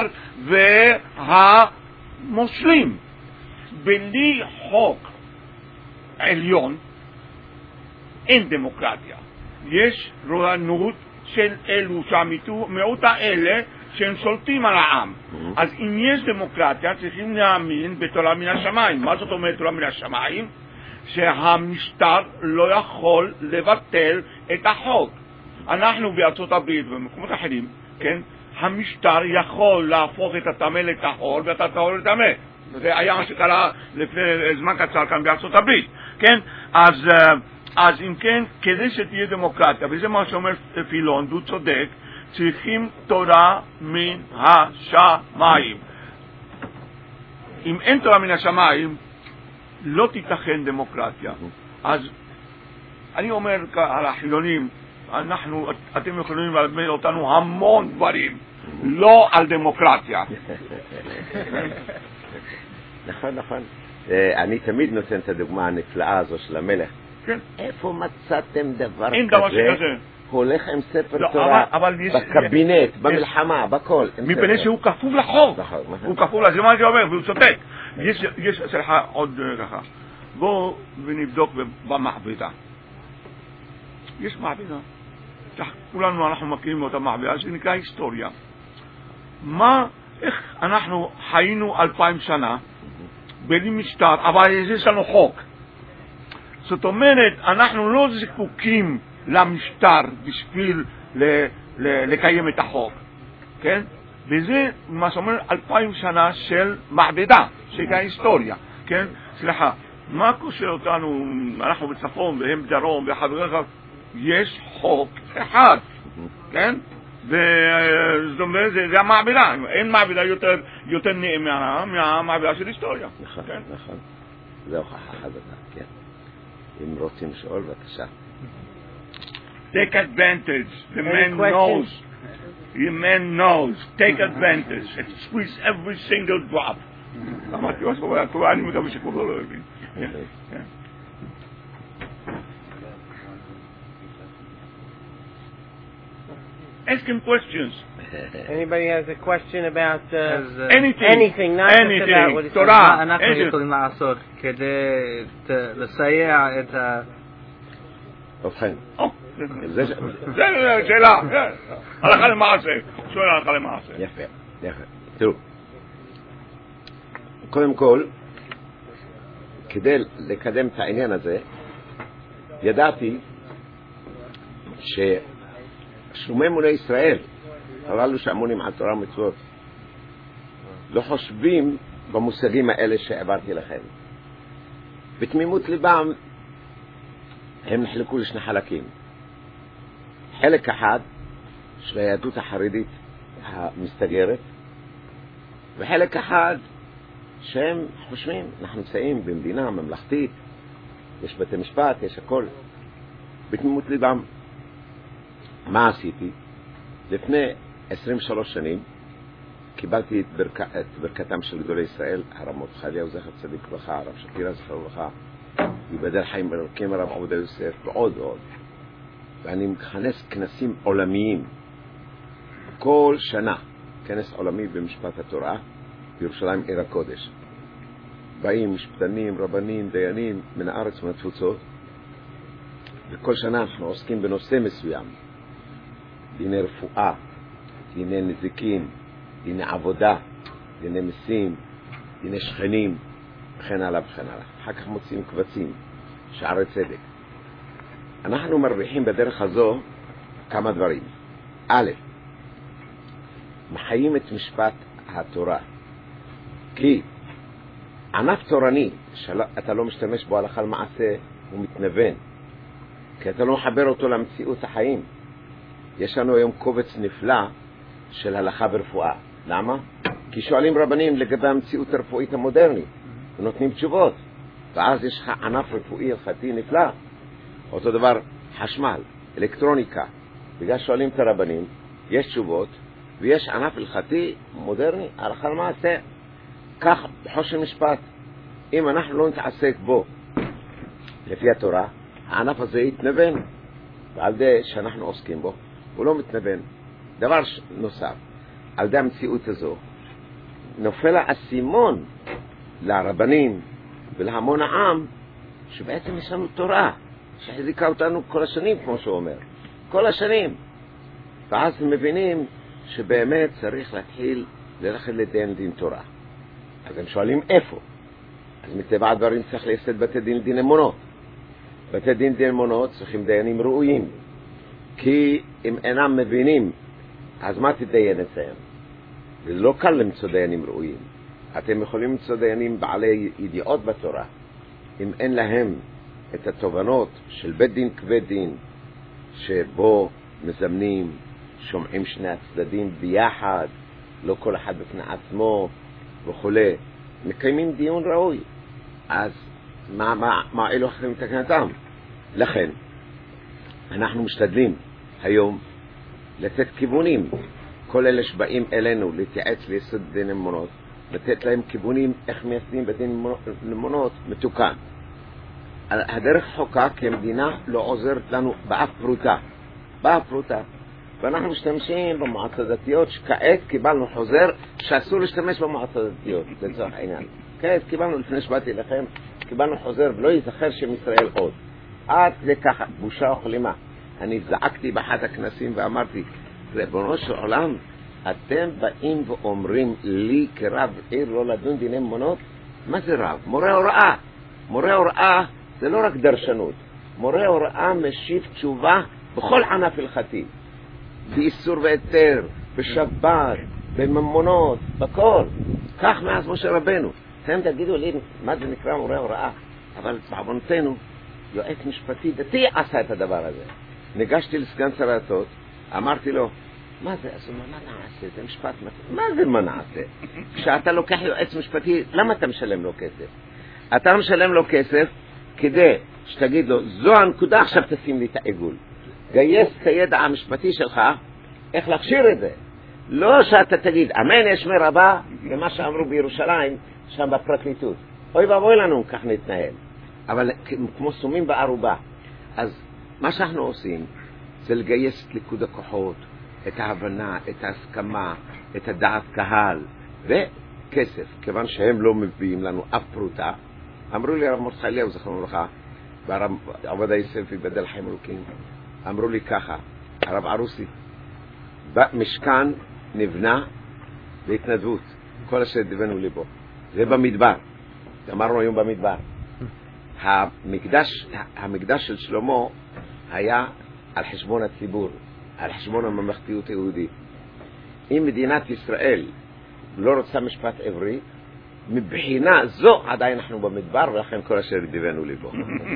והמושלים. בלי חוק עליון אין דמוקרטיה. יש רודנות של אלו שהמיעוט האלה שהם שולטים על העם. אז אם יש דמוקרטיה צריכים להאמין בתורה מן השמיים. מה זאת אומרת תורה מן השמיים? שהמשטר לא יכול לבטל את החוק. אנחנו בארצות הברית ובמקומות אחרים, כן, המשטר יכול להפוך את הטמא לטהור ואת הטהור לטמא. זה היה מה שקרה לפני זמן קצר כאן בארצות הברית, כן? אז אז אם כן, כדי שתהיה דמוקרטיה, וזה מה שאומר פילון, הוא צודק, צריכים תורה מן השמיים. אם אין תורה מן השמיים, לא תיתכן דמוקרטיה. אז אני אומר על החילונים, אנחנו, אתם יכולים ללמד אותנו המון דברים, לא על דמוקרטיה. נכון, נכון. אני תמיד נותן את הדוגמה הנפלאה הזו של המלך. כן. איפה מצאתם דבר כזה? אין דבר שכזה. הולך עם ספר לא, תורה אבל, אבל בקבינט, יש, במלחמה, בכל. מפני שהוא כפוף לחוק. הוא כפוף לזה, מה זה אומר, והוא צודק. יש, יש, סליחה, עוד ככה. בואו ונבדוק במעבדה. יש מעבדה. כולנו אנחנו מכירים אותה מעבדה, זה נקרא היסטוריה. מה, איך אנחנו חיינו אלפיים שנה, בלי משטר, אבל יש לנו חוק. זאת אומרת, אנחנו לא זקוקים למשטר בשביל ל- ל- לקיים את החוק, כן? וזה מה שאומר אלפיים שנה של מעבדה, של ההיסטוריה, כן? סליחה, מה קושר אותנו, אנחנו בצפון והם בדרום וחבריך, יש חוק אחד, כן? וזאת אומרת, זה, זה המעבדה, אין מעבדה יותר, יותר נאמנה מהמעבדה של היסטוריה. נכון, כן? נכון. זה הוכחה חזקה, כן. אם רוצים לשאול, בבקשה. Take advantage. The Any man questions? knows. The man knows. Take advantage. And squeeze every single drop. אמרתי, אני מקווה שכבודו לא הבין. Ask him questions. Anybody has a question about uh, anything. anything, not just anything. about what it's תורה. מה אנחנו יכולים לעשות כדי לסייע את ה... ובכן. זה שאלה. הלכה למעשה. שואל הלכה למעשה. יפה, יפה. תראו, קודם כל, כדי לקדם את העניין הזה, ידעתי ששומי אמוני ישראל, הללו שאמונים על תורה ומצוות, לא חושבים במושגים האלה שהעברתי לכם. בתמימות ליבם הם נחלקו לשני חלקים. חלק אחד של היהדות החרדית המסתגרת, וחלק אחד שהם חושבים, אנחנו נמצאים במדינה ממלכתית, יש בתי משפט, יש הכל. בתמימות ליבם מה עשיתי? לפני עשרים ושלוש שנים קיבלתי את, ברכ... את ברכתם של גדולי ישראל, הרב מרדכי אליהו זכר צדיק לברכה, הרב שפירא זכר לברכה, ייבדל חיים אלוקים, הרב עובדיה יוסף ועוד ועוד. ואני מכנס כנסים עולמיים כל שנה, כנס עולמי במשפט התורה בירושלים עיר הקודש. באים משפטנים, רבנים, דיינים מן הארץ ומן התפוצות, וכל שנה אנחנו עוסקים בנושא מסוים, דיני רפואה, דיני נזיקין, דיני עבודה, דיני מסים, דיני שכנים, וכן הלאה וכן הלאה. אחר כך מוצאים קבצים, שערי צדק. אנחנו מרוויחים בדרך הזו כמה דברים. א', מחיים את משפט התורה. כי ענף תורני שאתה לא משתמש בו הלכה למעשה הוא מתנוון, כי אתה לא מחבר אותו למציאות החיים. יש לנו היום קובץ נפלא של הלכה ורפואה. למה? כי שואלים רבנים לגבי המציאות הרפואית המודרנית ונותנים תשובות, ואז יש לך ענף רפואי הלכתי נפלא. אותו דבר חשמל, אלקטרוניקה. בגלל שואלים את הרבנים יש תשובות, ויש ענף הלכתי מודרני הלכה למעשה. כך בחושן משפט, אם אנחנו לא נתעסק בו לפי התורה, הענף הזה יתנוון, ועל די שאנחנו עוסקים בו הוא לא מתנוון. דבר נוסף, על די המציאות הזו נופל האסימון לרבנים ולהמון העם שבעצם יש לנו תורה שהחזיקה אותנו כל השנים, כמו שהוא אומר, כל השנים. ואז הם מבינים שבאמת צריך להתחיל ללכת לדיין דין תורה. אז הם שואלים איפה? אז מטבע הדברים צריך לייסד בתי דין לדין אמונות. בתי דין לדין אמונות צריכים דיינים ראויים, כי אם אינם מבינים אז מה תדיין אצלם? זה לא קל למצוא דיינים ראויים. אתם יכולים למצוא דיינים בעלי ידיעות בתורה, אם אין להם את התובנות של בית דין כבד דין, שבו מזמנים, שומעים שני הצדדים ביחד, לא כל אחד בפני עצמו וכו', מקיימים דיון ראוי. אז מה, מה, מה אלו אחרים מתקנתם? לכן אנחנו משתדלים היום לתת כיוונים. כל אלה שבאים אלינו להתייעץ ליסוד דין אמונות, לתת להם כיוונים איך מייסדים בדין אמונות מתוקן. הדרך חוקה כמדינה לא עוזרת לנו באף פרוטה, באף פרוטה. ואנחנו משתמשים במועצות הדתיות, שכעת קיבלנו חוזר שאסור להשתמש במועצות הדתיות, לצורך העניין. כעת קיבלנו, לפני שבאתי לכם, קיבלנו חוזר ולא ייזכר שם ישראל עוד. עד זה ככה, בושה וכלימה. אני זעקתי באחד הכנסים ואמרתי, ריבונו של עולם, אתם באים ואומרים לי כרב עיר לא לדון דיני אמונות? מה זה רב? מורה הוראה. מורה הוראה זה לא רק דרשנות. מורה הוראה משיב תשובה בכל ענף הלכתי. באיסור והיתר, בשבת, בממונות, בכל. כך מאז משה רבנו. אתם תגידו לי מה זה נקרא מורה הוראה. אבל בעוונותינו, יועץ משפטי דתי עשה את הדבר הזה. ניגשתי לסגן שר הדתות, אמרתי לו, מה זה? אז הוא אומר, מה נעשה? זה משפט, מה זה מה נעשה? כשאתה לוקח יועץ משפטי, למה אתה משלם לו כסף? אתה משלם לו כסף כדי שתגיד לו, זו הנקודה, עכשיו תשים לי את העיגול. גייס את הידע המשפטי שלך, איך להכשיר את זה. לא שאתה תגיד, אמן יש מרבה, למה שאמרו בירושלים, שם בפרקליטות. אוי ואבוי לנו, כך נתנהל. אבל כמו סומים בערובה. אז מה שאנחנו עושים, זה לגייס את ליכוד הכוחות, את ההבנה, את ההסכמה, את הדעת קהל, וכסף. כיוון שהם לא מביאים לנו אף פרוטה, אמרו לי הרב מרדכי אליהו זכרונו לברכה, והרב עובדיה יוסף ייבדל חיים אלוקים, אמרו לי ככה, הרב ערוסי, משכן נבנה בהתנדבות, כל אשר הבאנו ליבו. זה במדבר. אמרנו היום במדבר. המקדש, המקדש של שלמה היה על חשבון הציבור, על חשבון הממלכתיות היהודית. אם מדינת ישראל לא רוצה משפט עברי, מבחינה זו עדיין אנחנו במדבר, ולכן כל אשר הבאנו ליבו.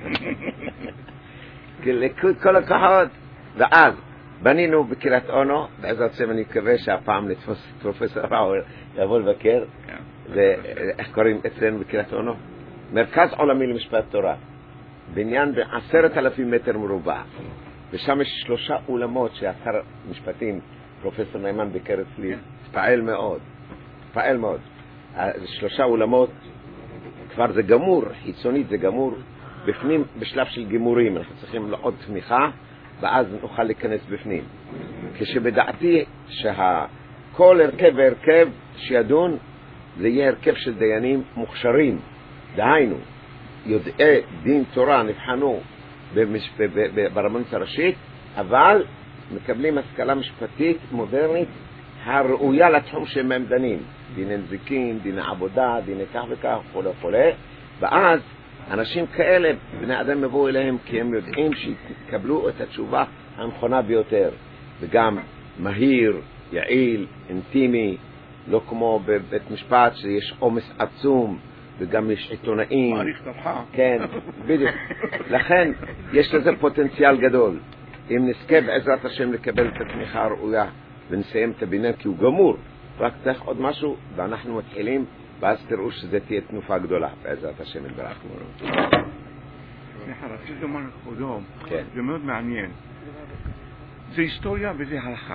כל הכוחות. ואז בנינו בקריית אונו, בעזרת השם אני מקווה שהפעם לתפוס פרופסור ראו יבוא לבקר, ואיך קוראים אצלנו בקריית אונו? מרכז עולמי למשפט תורה, בניין בעשרת אלפים מטר מרובע, ושם יש שלושה אולמות שהשר משפטים, פרופסור נאמן ביקר אצלי, פעל מאוד, פעל מאוד. שלושה אולמות, כבר זה גמור, חיצונית זה גמור, בפנים בשלב של גימורים, אנחנו צריכים עוד תמיכה, ואז נוכל להיכנס בפנים. כשבדעתי שכל הרכב והרכב שידון, זה יהיה הרכב של דיינים מוכשרים, דהיינו, יודעי דין תורה נבחנו ברבנות הראשית, אבל מקבלים השכלה משפטית מודרנית הראויה לתחום שהם דנים, דיני נזיקין, דיני עבודה, דיני כך וכך, וכו' וכו'. ואז אנשים כאלה, בני אדם יבואו אליהם כי הם יודעים שיקבלו את התשובה הנכונה ביותר, וגם מהיר, יעיל, אינטימי, לא כמו בבית משפט שיש עומס עצום וגם יש עיתונאים. מעריך תבחה. כן, בדיוק. לכן יש לזה פוטנציאל גדול. אם נזכה בעזרת השם לקבל את התמיכה הראויה ונסיים את הבניין כי הוא גמור, רק צריך עוד משהו ואנחנו מתחילים, ואז תראו שזה תהיה תנופה גדולה בעזרת השם יתברך. סליחה, רציתי לומר לכבודו, כן. זה מאוד מעניין. זה היסטוריה וזה הלכה.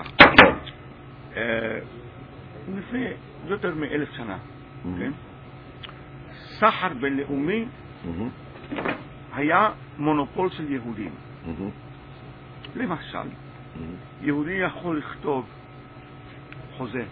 לפני יותר מאלף שנה, כן? סחר בינלאומי היה מונופול של יהודים. למשל, יהודי יכול לכתוב חוזה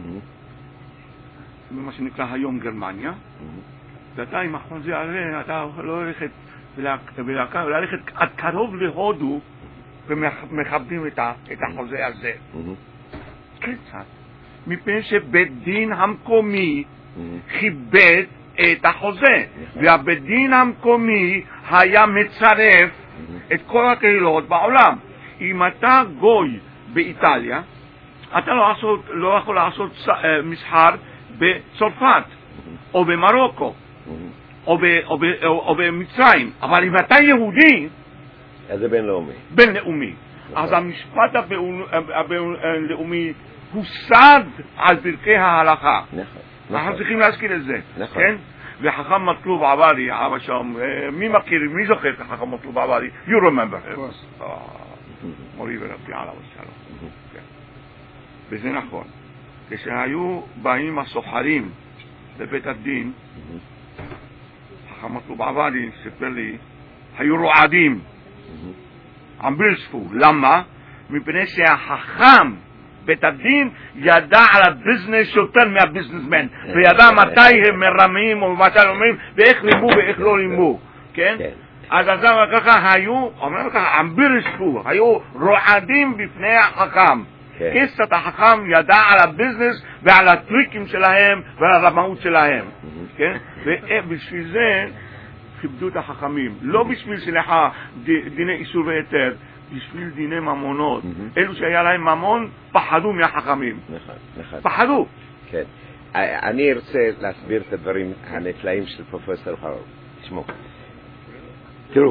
במה שנקרא היום גרמניה, ואתה עם החוזה הזה, אתה לא הולכת וללכת עד קרוב להודו ומכבדים את החוזה הזה. כיצד? מפני שבית דין המקומי כיבד את החוזה, והבית דין המקומי היה מצרף את כל הקהילות בעולם. אם אתה גוי באיטליה, אתה לא, לעשות, לא יכול לעשות מסחר בצרפת או במרוקו או, ב, או, ב, או, או במצרים, אבל אם אתה יהודי, אז זה בינלאומי. בינלאומי. אז המשפט הבינלאומי הוסד על ברכי ההלכה. אנחנו צריכים להזכיר את זה. כן? וחכם מטלוב עבאדי, אבא שם, מי מכיר, מי זוכר את החכם מטלוב עבאדי? You remember him. מורי ורבי עליו השלום. וזה נכון. כשהיו באים הסוחרים לבית הדין, חכם מטלוב עבאדי סיפר לי, היו רועדים. אמבירספו. למה? מפני שהחכם בית הדין ידע על הביזנס יותר מהביזנסמן, וידע מתי הם מרמים או מתי הם אומרים, ואיך לימו ואיך לא לימו, כן? אז אז ככה היו, אומרים ככה, אמבירספו, היו רועדים בפני החכם. כיצד החכם ידע על הביזנס ועל הטריקים שלהם ועל הרמאות שלהם, כן? ובשביל זה כיבדו את החכמים, לא בשביל סליחה דיני איסור ויתר, בשביל דיני ממונות. אלו שהיה להם ממון פחדו מהחכמים. פחדו. כן. אני רוצה להסביר את הדברים הנפלאים של פרופסור חרוב. תשמעו. תראו,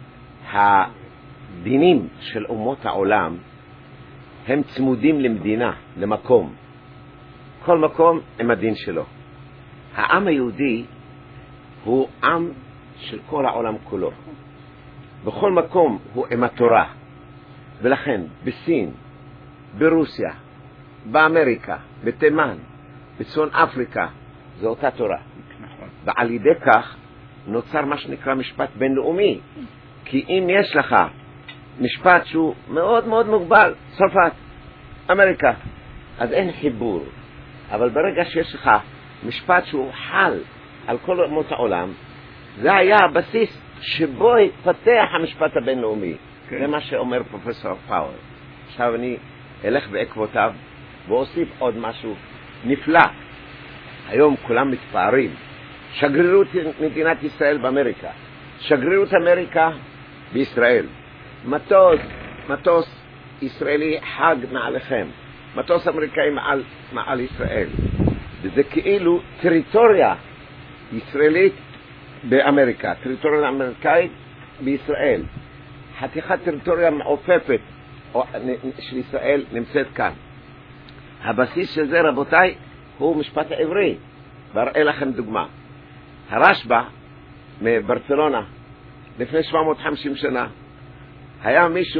הדינים של אומות העולם הם צמודים למדינה, למקום. כל מקום עם הדין שלו. העם היהודי הוא עם של כל העולם כולו. בכל מקום הוא עם התורה. ולכן בסין, ברוסיה, באמריקה, בתימן, בצפון אפריקה, זו אותה תורה. ועל ידי כך נוצר מה שנקרא משפט בינלאומי. כי אם יש לך משפט שהוא מאוד מאוד מוגבל, צרפת, אמריקה, אז אין חיבור. אבל ברגע שיש לך משפט שהוא חל על כל אומות העולם, זה היה הבסיס שבו התפתח המשפט הבינלאומי. כן. זה מה שאומר פרופסור פאוור. עכשיו אני אלך בעקבותיו ואוסיף עוד משהו נפלא. היום כולם מתפארים. שגרירות מדינת ישראל באמריקה, שגרירות אמריקה בישראל, מטוס, מטוס ישראלי חג מעליכם, מטוס אמריקאי מעל, מעל ישראל. וזה כאילו טריטוריה ישראלית באמריקה, טריטוריה אמריקאית בישראל. חתיכת טריטוריה מעופפת של ישראל נמצאת כאן. הבסיס של זה, רבותיי, הוא משפט העברי. ואראה לכם דוגמה. הרשב"א מברצלונה, לפני שבע מאות וחמישים שנה, היה מישהו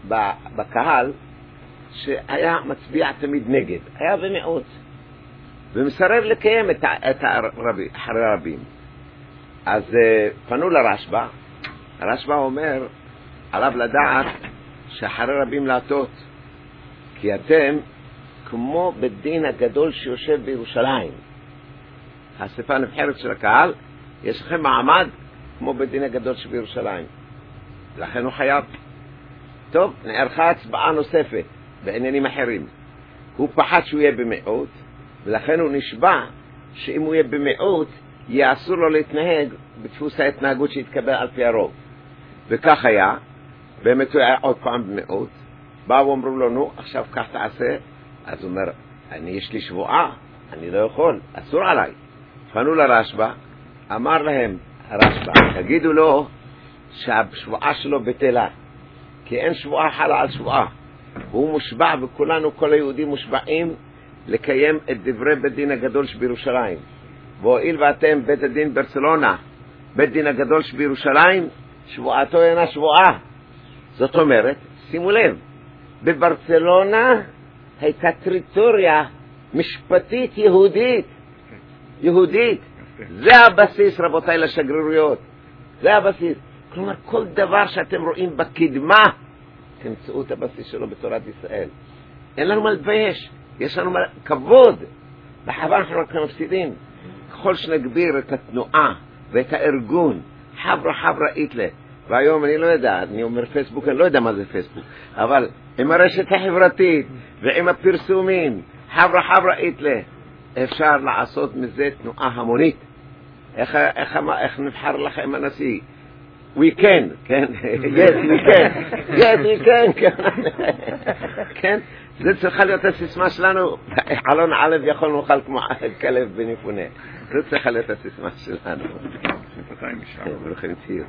בקהל שהיה מצביע תמיד נגד, היה במיעוט, ומסרב לקיים את הרבים. אז פנו לרשב"א, הרשב"א אומר, עליו לדעת שאחרי רבים להטות, כי אתם כמו בדין הגדול שיושב בירושלים. האספה הנבחרת של הקהל, יש לכם מעמד כמו בדין הגדול שבירושלים. לכן הוא חייב. טוב, נערכה הצבעה נוספת בעניינים אחרים. הוא פחד שהוא יהיה במיעוט, ולכן הוא נשבע שאם הוא יהיה במיעוט, יהיה אסור לו להתנהג בדפוס ההתנהגות שהתקבל על פי הרוב. וכך היה, באמת הוא היה עוד פעם במיעוט. באו ואומרו לו, נו, עכשיו כך תעשה. אז הוא אומר, אני יש לי שבועה, אני לא יכול, אסור עליי. פנו לרשב"א, אמר להם הרשב"א, תגידו לו שהשבועה שלו בטלה, כי אין שבועה חלה על שבועה. הוא מושבע, וכולנו, כל היהודים מושבעים לקיים את דברי בית דין הגדול שבירושלים. והואיל ואתם בית הדין ברצלונה, בית דין הגדול שבירושלים, שבועתו אינה שבועה. זאת אומרת, שימו לב, בברצלונה הייתה טריטוריה משפטית יהודית. יהודית. זה הבסיס, רבותיי, לשגרירויות. זה הבסיס. כלומר, כל דבר שאתם רואים בקדמה, תמצאו את הבסיס שלו בתורת ישראל. אין לנו מה לבייש. יש לנו כבוד. בחבל אנחנו רק מפסידים. ככל שנגביר את התנועה ואת הארגון, חברה חברה איתלה. והיום אני לא יודע, אני אומר פייסבוק, אני לא יודע מה זה פייסבוק. אבל עם הרשת החברתית ועם הפרסומים, חברה חברה איתלה, אפשר לעשות מזה תנועה המונית. איך, איך, איך נבחר לכם הנשיא? We can, כן? Yes, we can. Yes, we can, כן? זה צריכה להיות הסיסמה שלנו. אלון א' יכול נאכל כמו כלב בניפונה. זה צריכה להיות הסיסמה שלנו. ברוכים תהיו.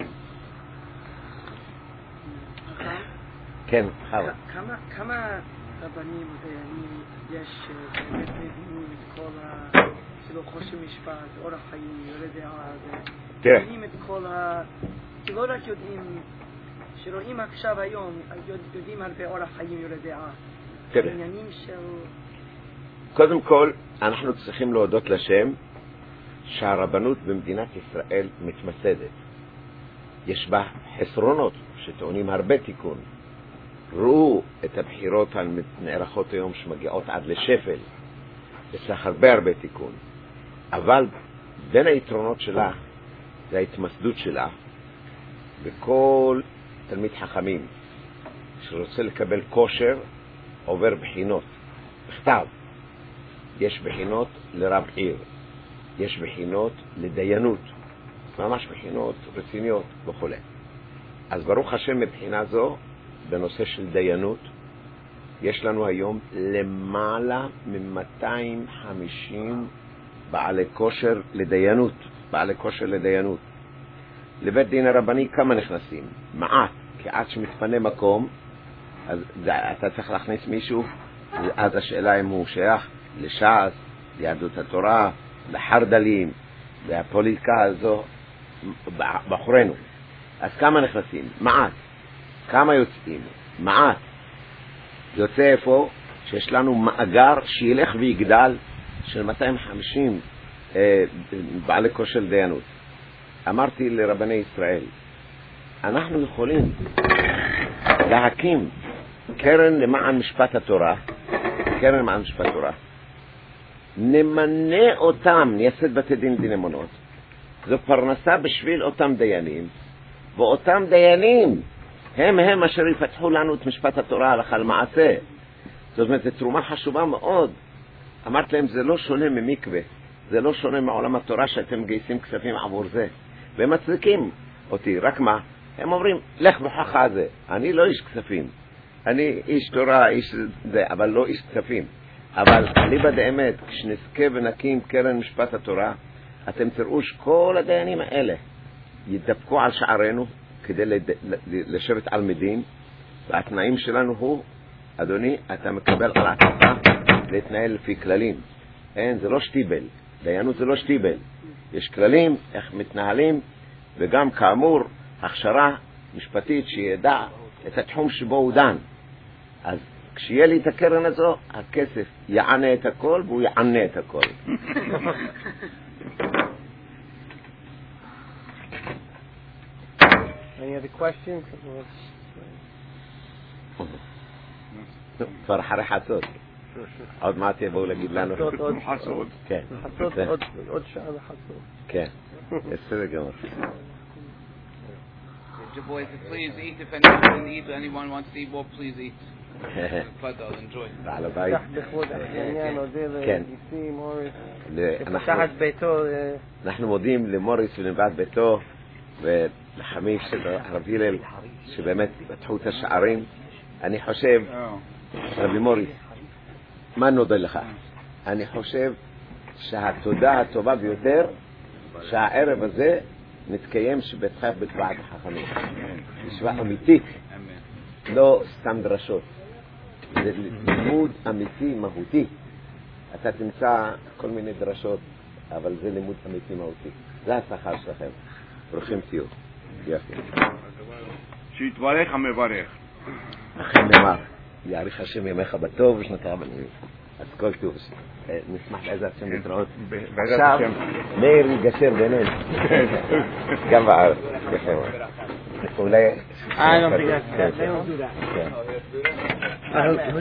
כן, חווה. כמה רבנים ודיינים יש באמת מבינים את כל ה... שלא חושב משפט, אורח חיים, יורד דעה, תראה. מבינים את כל ה... שלא רק יודעים, שרואים עכשיו היום, יודעים הרבה אורח חיים, יורד דעה. תראה. עניינים של... קודם כל, אנחנו צריכים להודות לשם שהרבנות במדינת ישראל מתמסדת. יש בה חסרונות שטעונים הרבה תיקון. ראו את הבחירות הנערכות היום שמגיעות עד לשפל. יש לך הרבה הרבה תיקון. אבל בין היתרונות שלה זה ההתמסדות שלה בכל תלמיד חכמים שרוצה לקבל כושר עובר בחינות בכתב. יש בחינות לרב עיר, יש בחינות לדיינות, ממש בחינות רציניות וכו'. אז ברוך השם מבחינה זו בנושא של דיינות יש לנו היום למעלה מ-מאתיים וחמישים בעלי כושר לדיינות, בעלי כושר לדיינות. לבית דין הרבני כמה נכנסים? מעט, כי עד שמתפנה מקום, אז אתה צריך להכניס מישהו, אז השאלה אם הוא שייך לש"ס, ליהדות התורה, לחרד"לים, והפוליטיקה הזו בחורנו. אז כמה נכנסים? מעט. כמה יוצאים? מעט. יוצא איפה? שיש לנו מאגר שילך ויגדל של מאתיים וחמישים אה, בעלי כושר דיינות. אמרתי לרבני ישראל, אנחנו יכולים להקים קרן למען משפט התורה, קרן למען משפט התורה. נמנה אותם, נייסד בתי דין דין אמונות. זו פרנסה בשביל אותם דיינים, ואותם דיינים הם הם אשר יפתחו לנו את משפט התורה הלכה למעשה. זאת אומרת, זו תרומה חשובה מאוד. אמרת להם, זה לא שונה ממקווה, זה לא שונה מעולם התורה שאתם מגייסים כספים עבור זה. והם מצליקים אותי, רק מה? הם אומרים, לך בחכה זה. אני לא איש כספים. אני איש תורה, איש זה, אבל לא איש כספים. אבל אני בדאמת, כשנזכה ונקים קרן משפט התורה, אתם תראו שכל הדיינים האלה ידפקו על שערנו כדי לשבת על מדין, והתנאים שלנו הוא, אדוני, אתה מקבל על עצמך להתנהל לפי כללים. אין, זה לא שטיבל. דיינות זה לא שטיבל. יש כללים, איך מתנהלים, וגם כאמור, הכשרה משפטית שידע את התחום שבו הוא דן. אז כשיהיה לי את הקרן הזו, הכסף יענה את הכל והוא יענה את הכל. Any other questions? כבר אחרי חצות. עוד מעט יבואו להגיד לנו. חסות. כן. חצות עוד שעה לחצות. כן. בסדר גמור. Boys, please eat. If anyone can eat, anyone wants to eat, well, please eat. Fadal, enjoy. בעל הבית. בכבוד העניין, אודה כן. לגיסי, מוריס. אנחנו- לפתח את ביתו. אה, אנחנו מודים למוריס ולנבט ביתו ולחמיש של הרב הלל שבאמת פתחו את השערים. אני חושב, רבי מוריס, מה נודה לך? אני חושב שהתודה הטובה ביותר שהערב הזה נתקיים שבתך בתבעת החכמים. ישיבה אמיתית, לא סתם דרשות. זה לימוד אמיתי מהותי. אתה תמצא כל מיני דרשות, אבל זה לימוד אמיתי מהותי. זה השכר שלכם. ברוכים תהיו. יופי. שיתברך המברך. אכן נאמר, יאריך השם ימיך בטוב ושנתך בנעימים. אז כל טוב. אה, נשמח בעזרת השם להתראות. בעזרת עכשיו, השם. מאיר יגשר בינינו. גם בארץ. יפה מאוד. אולי... I don't think that's, they don't do that. כן.